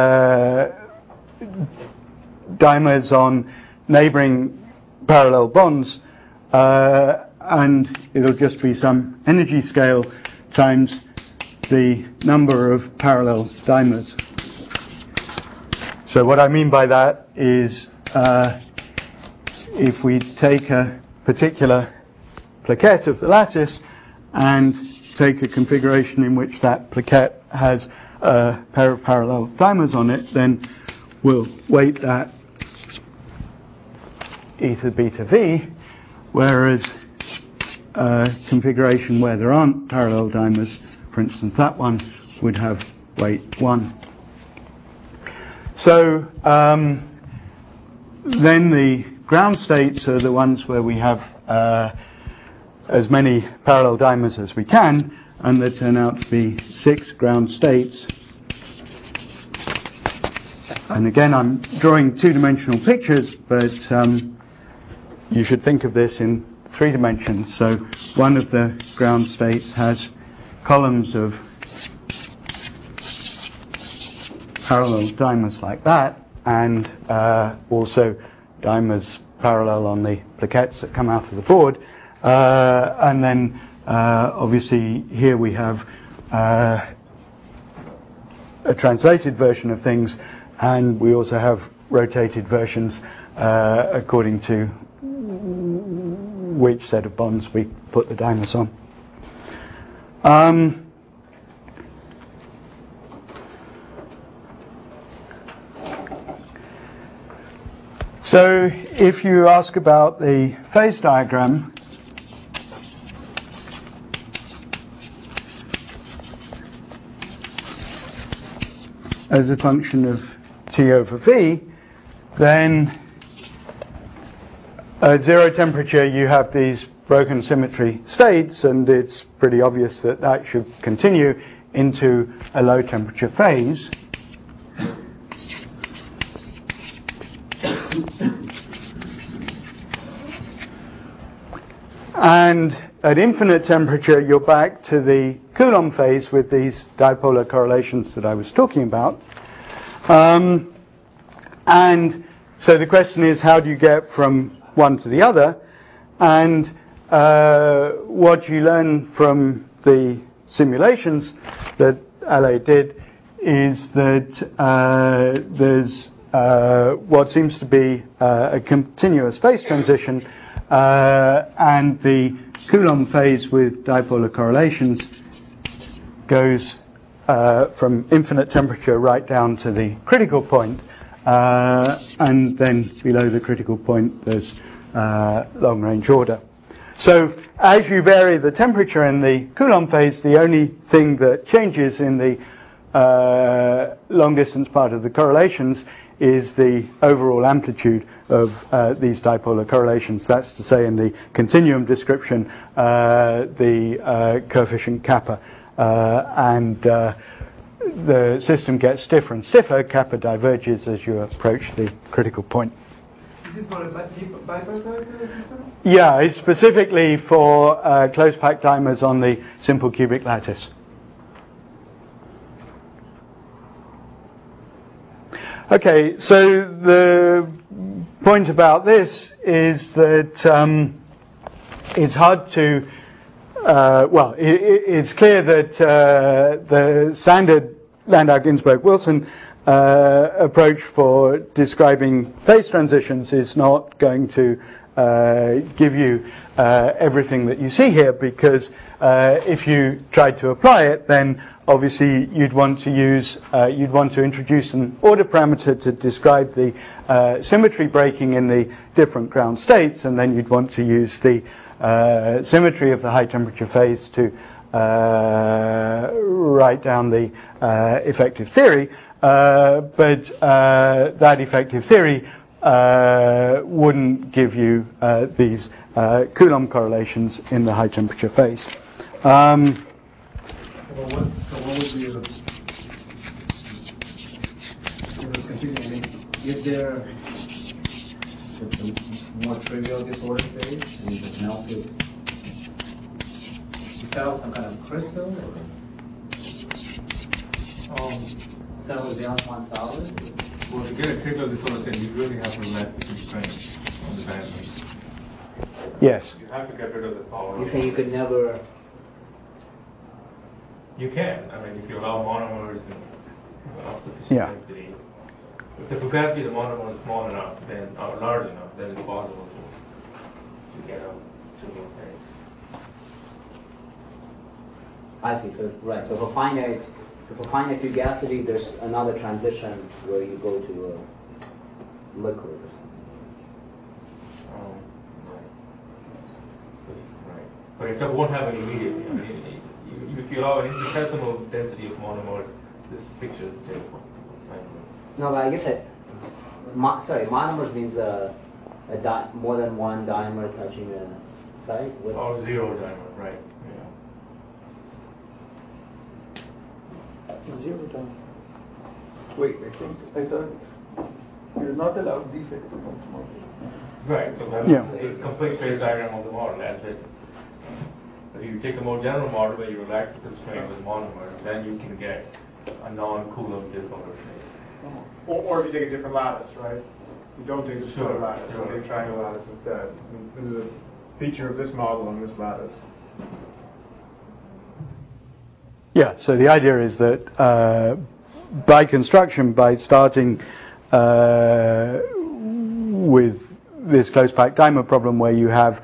dimers on neighboring parallel bonds, and it'll just be some energy scale times the number of parallel dimers. So what I mean by that is if we take a particular plaquette of the lattice and take a configuration in which that plaquette has a pair of parallel dimers on it, then we'll weight that e to the beta v, whereas a configuration where there aren't parallel dimers, for instance that one, would have weight 1. So then the ground states are the ones where we have as many parallel dimers as we can, and they turn out to be 6 ground states. And again, I'm drawing 2-dimensional pictures, but you should think of this in 3 dimensions. So one of the ground states has columns of parallel dimers like that, and also dimers parallel on the plaquettes that come out of the board. And then obviously here we have a translated version of things, and we also have rotated versions according to which set of bonds we put the dimers on. So if you ask about the phase diagram, as a function of T over V, then at 0 temperature you have these broken symmetry states, and it's pretty obvious that that should continue into a low temperature phase. And at infinite temperature you're back to the Coulomb phase with these dipolar correlations that I was talking about. And so the question is, how do you get from one to the other? And what you learn from the simulations that LA did is that there's what seems to be a continuous phase transition, and the Coulomb phase with dipolar correlations goes from infinite temperature right down to the critical point, and then below the critical point there's long-range order. So as you vary the temperature in the Coulomb phase, the only thing that changes in the long-distance part of the correlations is the overall amplitude of these dipolar correlations. That's to say, in the continuum description, the coefficient kappa, and the system gets stiffer and stiffer. Kappa diverges as you approach the critical point. Is this for a bipartite system? Yeah, it's specifically for close packed dimers on the simple cubic lattice. Okay, so the point about this is that it's hard to, it's clear that the standard Landau-Ginzburg-Wilson approach for describing phase transitions is not going to give you everything that you see here, because if you tried to apply it, then obviously you'd want to introduce an order parameter to describe the symmetry breaking in the different ground states, and then you'd want to use the symmetry of the high temperature phase to write down the effective theory, but that effective theory wouldn't give you these Coulomb correlations in the high temperature phase. What would be if there it's a more trivial disorder phase and you just melt it, you fell some kind of crystal, or that was down one solid? Well, to get a trivial disorder phase, you really have to relax the constraints on the bandwidth. Yes. You have to get rid of the power. You say you could never. You can. I mean, if you allow monomers and sufficient density. If the fugacity of the monomer is small enough, then or large enough, then it's possible to get a trivial phase. I see. So right. So for finite fugacity, there's another transition where you go to liquid. Right. But it won't happen immediately. I mean, if you allow an infinitesimal density of monomers, this picture is stable. No, but I guess monomers means more than one dimer touching a site. Or zero dimer, right? Yeah. Zero dimer. Wait, I thought you're not allowed defects in this model. Right. So that's a complete phase diagram of the model. That's it. But if you take a more general model where you relax the constraint with monomers, then you can get a non-Coulomb disorder phase. Or if you take a different lattice, right? You don't take a square lattice, you take a triangle lattice instead. This is a feature of this model on this lattice. Yeah, so the idea is that by construction, by starting with this close packed dimer problem where you have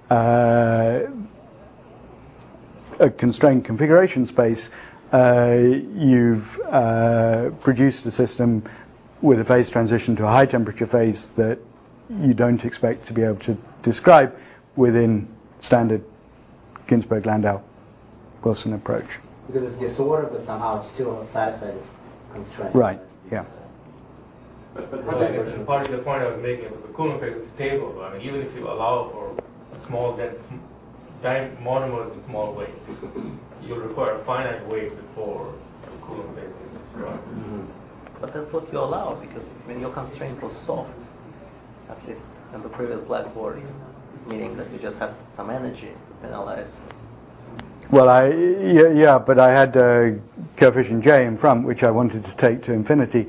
a constrained configuration space, you've produced a system with a phase transition to a high temperature phase that you don't expect to be able to describe within standard Ginzburg-Landau-Wilson approach. Because it's disorder, but somehow it still satisfies this constraint. Right, yeah. But part of the point I was making was the Coulomb phase is stable. I mean, even if you allow for a small dense monomers with small weight, you'll require a finite weight before the Coulomb phase is described. But that's what you allow, because when your constraint was soft, at least in the previous blackboard, meaning that you just had some energy to penalize Well, but I had coefficient J in front, which I wanted to take to infinity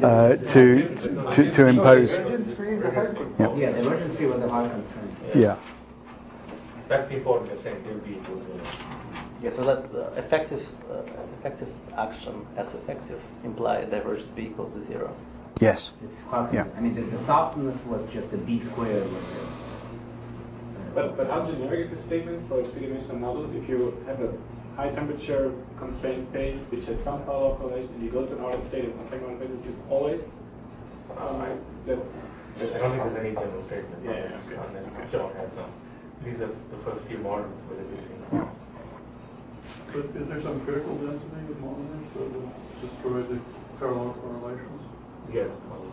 to impose. Yeah, divergence free was a hard constraint. Yeah. That's the important thing. It will be equal to. Yeah, so that effective action as effective imply divergence B equals to 0. Yes. It's hard. Yeah. I mean, the softness was just the B squared. But how generic is this statement for a three-dimensional model? If you have a high temperature constrained phase which has some power correlation, and you go to an ordered state and something on it, which is always. I don't think there's any general statement unless John has some. These are the first few models with it. But is there some critical density with monomers that will destroy the parallel correlations? Yes.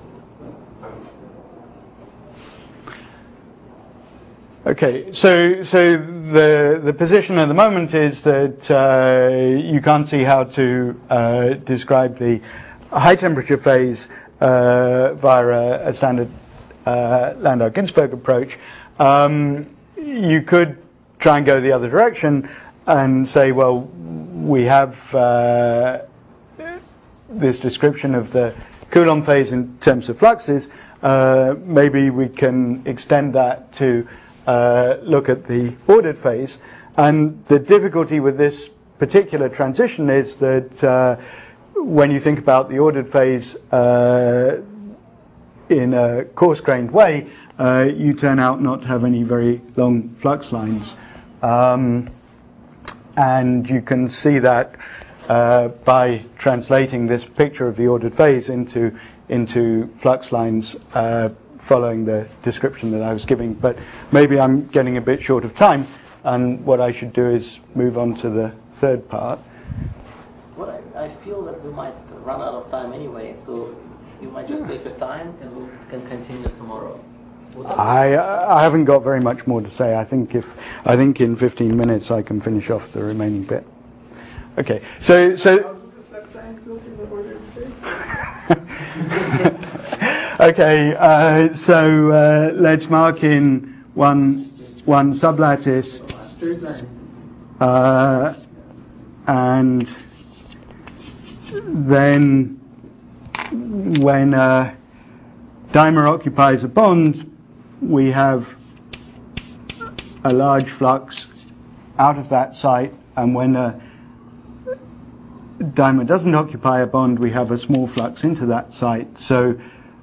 Okay, so the position at the moment is that you can't see how to describe the high temperature phase via a standard Landau-Ginzburg approach. You could try and go the other direction and say, well, we have this description of the Coulomb phase in terms of fluxes. Maybe we can extend that to look at the ordered phase. And the difficulty with this particular transition is that when you think about the ordered phase in a coarse-grained way, you turn out not to have any very long flux lines. And you can see that by translating this picture of the ordered phase into flux lines following the description that I was giving. But maybe I'm getting a bit short of time, and what I should do is move on to the third part. Well, I feel that we might run out of time anyway, so you might just take your time and we can continue tomorrow. I haven't got very much more to say. I think in 15 minutes I can finish off the remaining bit. Okay, so okay, let's mark in one sublattice, and then when dimer occupies a bond, we have a large flux out of that site, and when a dimer doesn't occupy a bond, we have a small flux into that site. So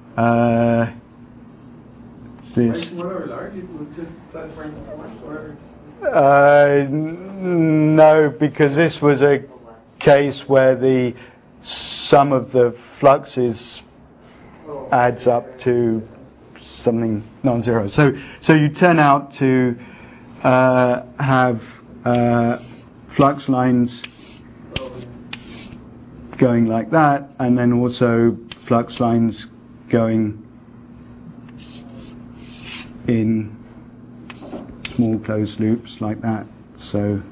this. Small or large? It was just plus minus 1, or? No, because this was a case where the sum of the fluxes adds up to something non-zero. So you turn out to have flux lines going like that, and then also flux lines going in small closed loops like that. So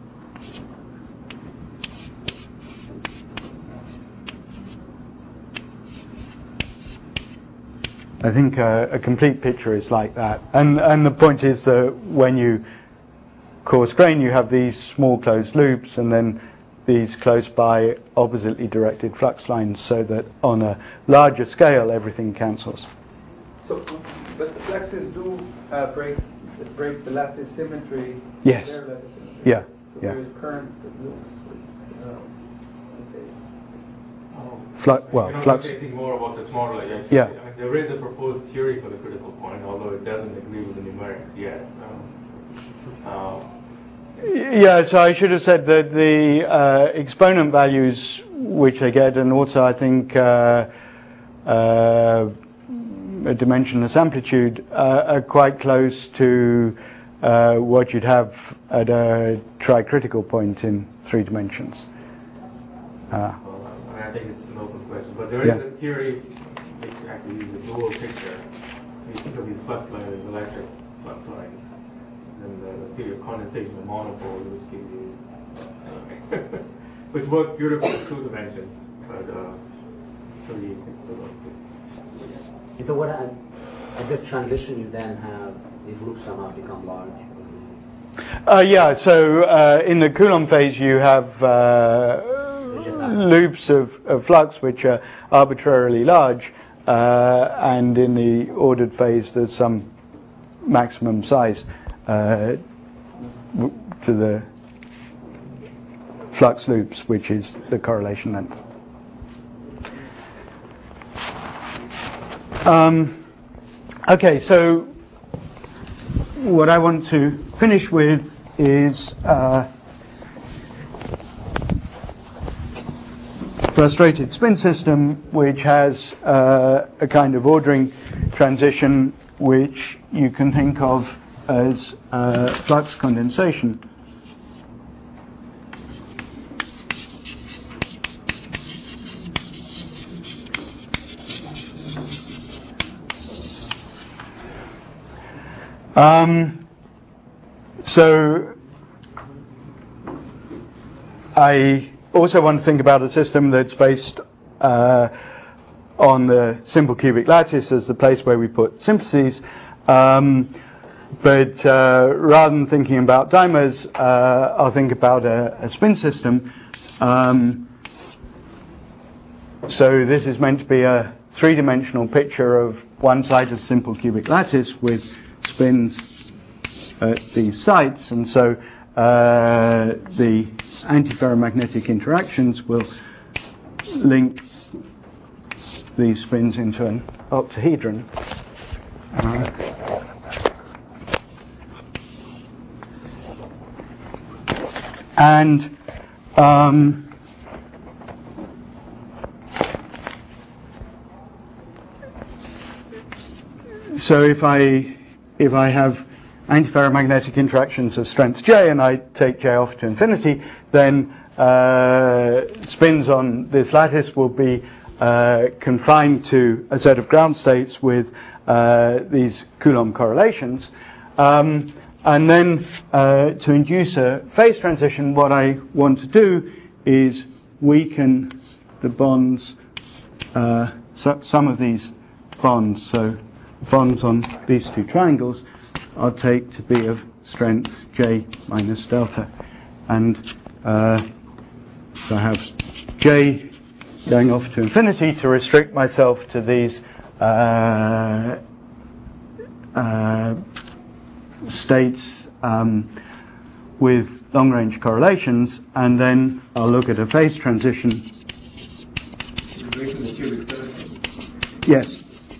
I think a complete picture is like that. And the point is that when you coarse grain, you have these small closed loops and then these close by oppositely directed flux lines, so that on a larger scale everything cancels. So, but the fluxes do break the lattice symmetry. Yes. Their lattice symmetry. Yeah. So yeah. there is current that looks. Flux. Anything more about this model? Actually, yeah. I mean, there is a proposed theory for the critical point, although it doesn't agree with the numerics yet. Yeah, so I should have said that the exponent values which I get, and also I think a dimensionless amplitude, are quite close to what you'd have at a tricritical point in 3 dimensions. I think it's an open question, but there is a theory which actually uses a dual picture. You think of these flux lines as electric flux lines, and the theory of condensation of monopole, which gives you, which works beautifully in 2 dimensions, but 3 it's sort of. So what at this transition you then have these loops somehow become large. Yeah, so in the Coulomb phase you have loops of flux which are arbitrarily large, and in the ordered phase there's some maximum size to the flux loops, which is the correlation length. Okay, so what I want to finish with is frustrated spin system, which has a kind of ordering transition which you can think of as flux condensation. So I also want to think about a system that's based on the simple cubic lattice as the place where we put simplices. But rather than thinking about dimers, I'll think about a spin system. So this is meant to be a three-dimensional picture of one side of the simple cubic lattice with spins at these sites, and so the antiferromagnetic interactions will link these spins into an octahedron. And so if I have antiferromagnetic interactions of strength J and I take J off to infinity, then spins on this lattice will be confined to a set of ground states with these Coulomb correlations. And then to induce a phase transition, what I want to do is weaken the bonds, some of these bonds. So bonds on these two triangles I'll take to be of strength J minus delta. And so I have J going off to infinity to restrict myself to these states with long-range correlations, and then I'll look at a phase transition. Yes.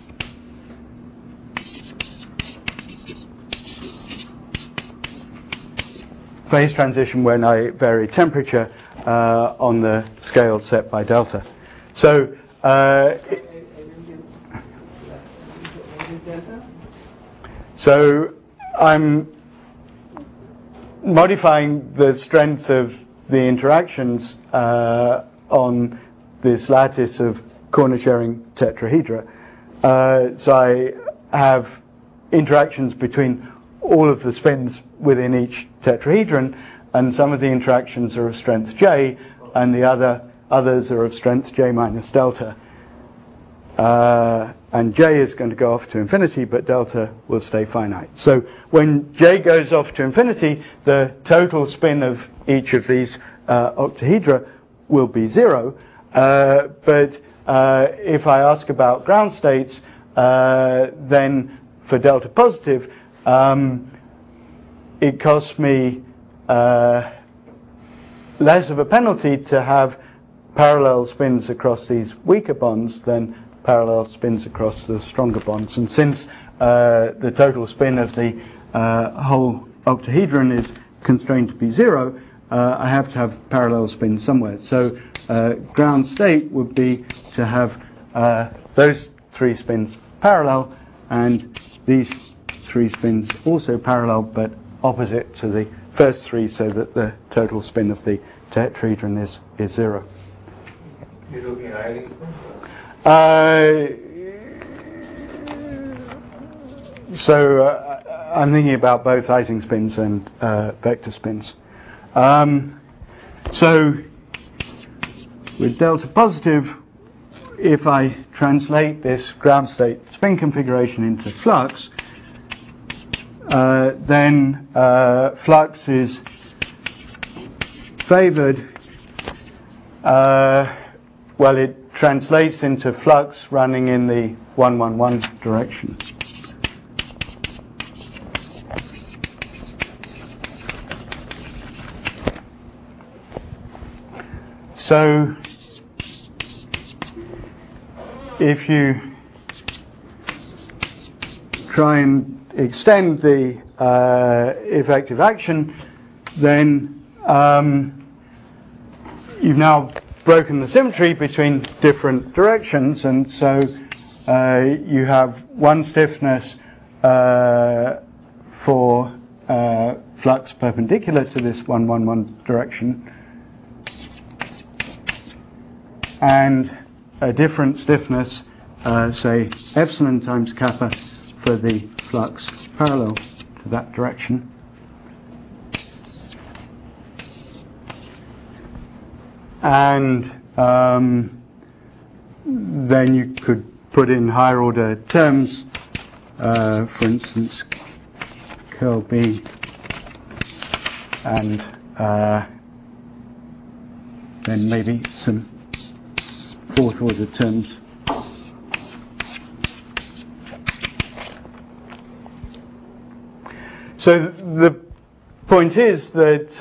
Phase transition when I vary temperature on the scale set by delta. So I'm modifying the strength of the interactions on this lattice of corner-sharing tetrahedra. So I have interactions between all of the spins within each tetrahedron, and some of the interactions are of strength J, and the others are of strength J minus delta. And J is going to go off to infinity, but delta will stay finite. So when J goes off to infinity, the total spin of each of these octahedra will be 0. But if I ask about ground states, then for delta positive, it costs me less of a penalty to have parallel spins across these weaker bonds than parallel spins across the stronger bonds. And since the total spin of the whole octahedron is constrained to be 0, I have to have parallel spins somewhere. So ground state would be to have those three spins parallel and these three spins also parallel but opposite to the first three, so that the total spin of the tetrahedron is 0. You're looking at Ising spins? So I'm thinking about both Ising spins and vector spins. So with delta positive, if I translate this ground state spin configuration into flux, then flux is favored. Well, it translates into flux running in the 1-1-1 direction. So if you try and extend the effective action, then you've now broken the symmetry between different directions, and so you have one stiffness for flux perpendicular to this 1-1-1 direction, and a different stiffness, say epsilon times kappa, for the flux parallel to that direction. And then you could put in higher order terms, for instance, curl B, and then maybe some fourth order terms. So the point is that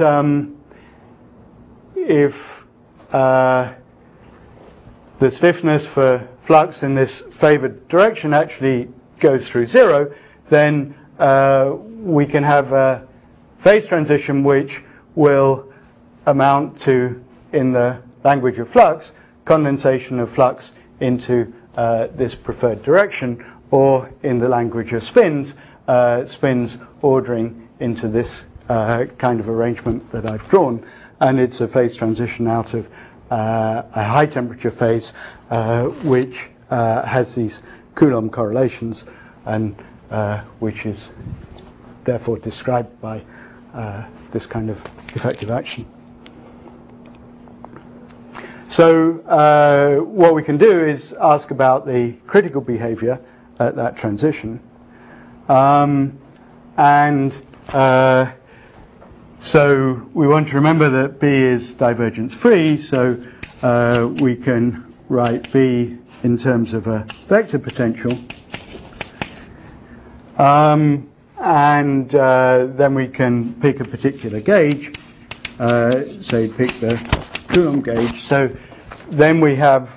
if the stiffness for flux in this favored direction actually goes through zero, then we can have a phase transition which will amount to, in the language of flux, condensation of flux into this preferred direction, or in the language of spins, spins ordering into this kind of arrangement that I've drawn. And it's a phase transition out of a high temperature phase which has these Coulomb correlations, and which is therefore described by this kind of effective action. So what we can do is ask about the critical behavior at that transition. So we want to remember that B is divergence free, so we can write B in terms of a vector potential. And then we can pick a particular gauge, say pick the Coulomb gauge. So then we have,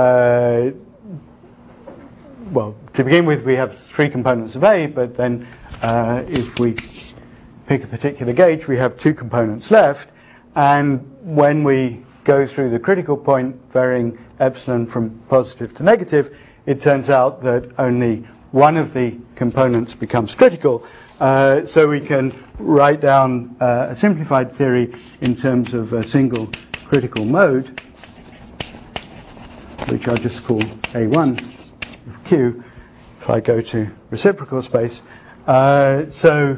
well, to begin with, we have three components of A, but then if we pick a particular gauge, we have two components left. And when we go through the critical point, varying epsilon from positive to negative, it turns out that only one of the components becomes critical. So we can write down a simplified theory in terms of a single critical mode, which I'll just call A1 of Q if I go to reciprocal space. So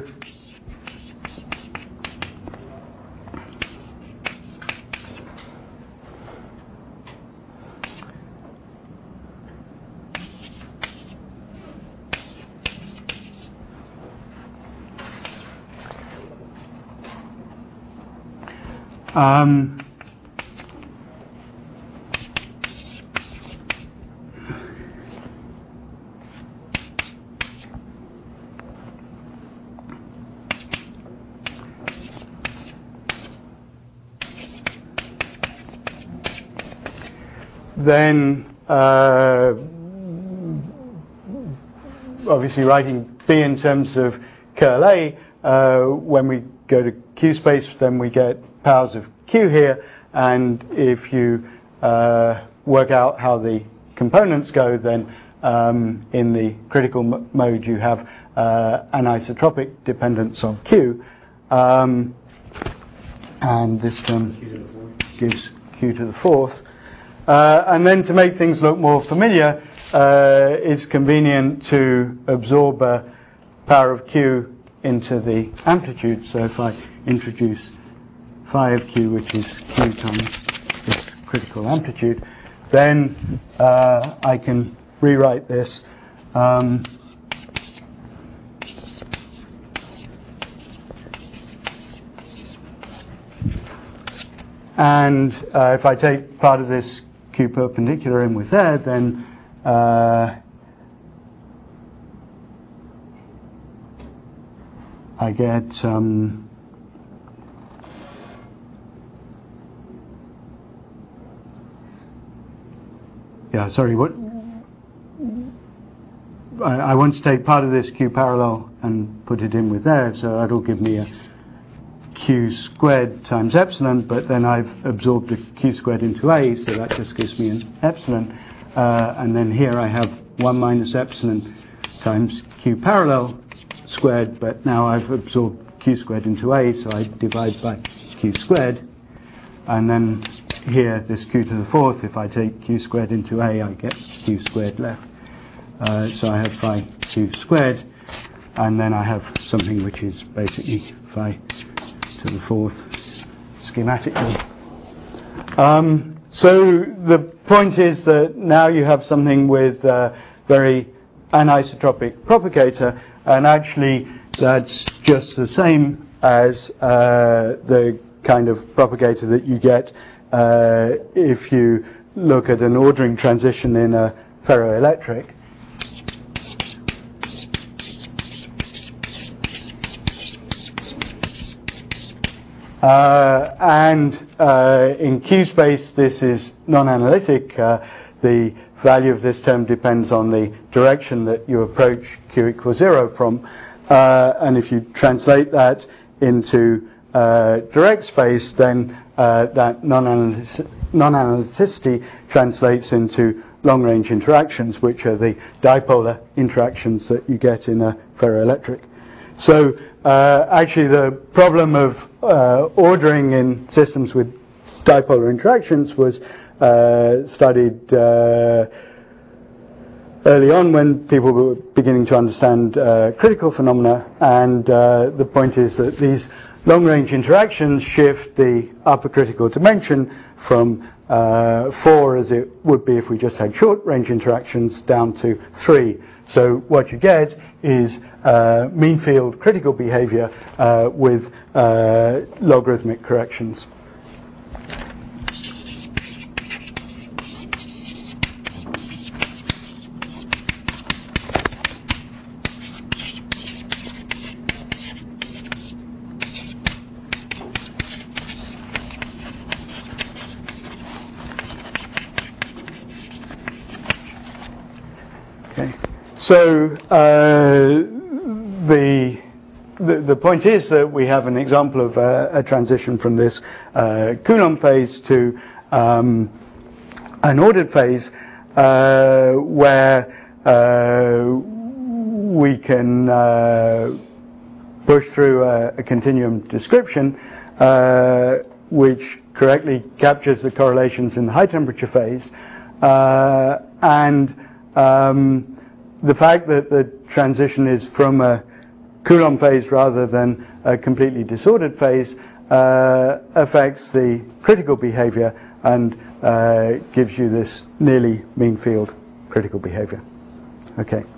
then obviously writing B in terms of curl A, when we go to Q space, then we get powers of Q here, and if you work out how the components go, then in the critical mode you have anisotropic dependence on Q, and this term gives Q to the fourth. And then to make things look more familiar, it's convenient to absorb a power of Q into the amplitude. So if I introduce phi of Q, which is Q times this critical amplitude, then I can rewrite this And if I take part of this Q perpendicular in with there, then I get what I want to take part of this Q parallel and put it in with there, so that'll give me a Q squared times epsilon, but then I've absorbed a Q squared into A, so that just gives me an epsilon, and then here I have 1 minus epsilon times Q parallel squared, but now I've absorbed Q squared into A, so I divide by Q squared, and then here this Q to the fourth, if I take Q squared into A, I get Q squared left. So I have phi Q squared, and then I have something which is basically phi to the fourth schematically. So the point is that now you have something with very anisotropic propagator, and actually that's just the same as the kind of propagator that you get if you look at an ordering transition in a ferroelectric. And in Q space this is non-analytic. The value of this term depends on the direction that you approach Q equals 0 from, and if you translate that into direct space, then that non-analyticity translates into long-range interactions, which are the dipolar interactions that you get in a ferroelectric. So actually the problem of ordering in systems with dipolar interactions was studied early on when people were beginning to understand critical phenomena, and the point is that these long-range interactions shift the upper critical dimension from 4, as it would be if we just had short-range interactions, down to 3. So what you get is mean field critical behavior with logarithmic corrections. So the point is that we have an example of a transition from this Coulomb phase to an ordered phase where we can push through a continuum description which correctly captures the correlations in the high temperature phase, and the fact that the transition is from a Coulomb phase rather than a completely disordered phase affects the critical behavior and gives you this nearly mean field critical behavior. Okay.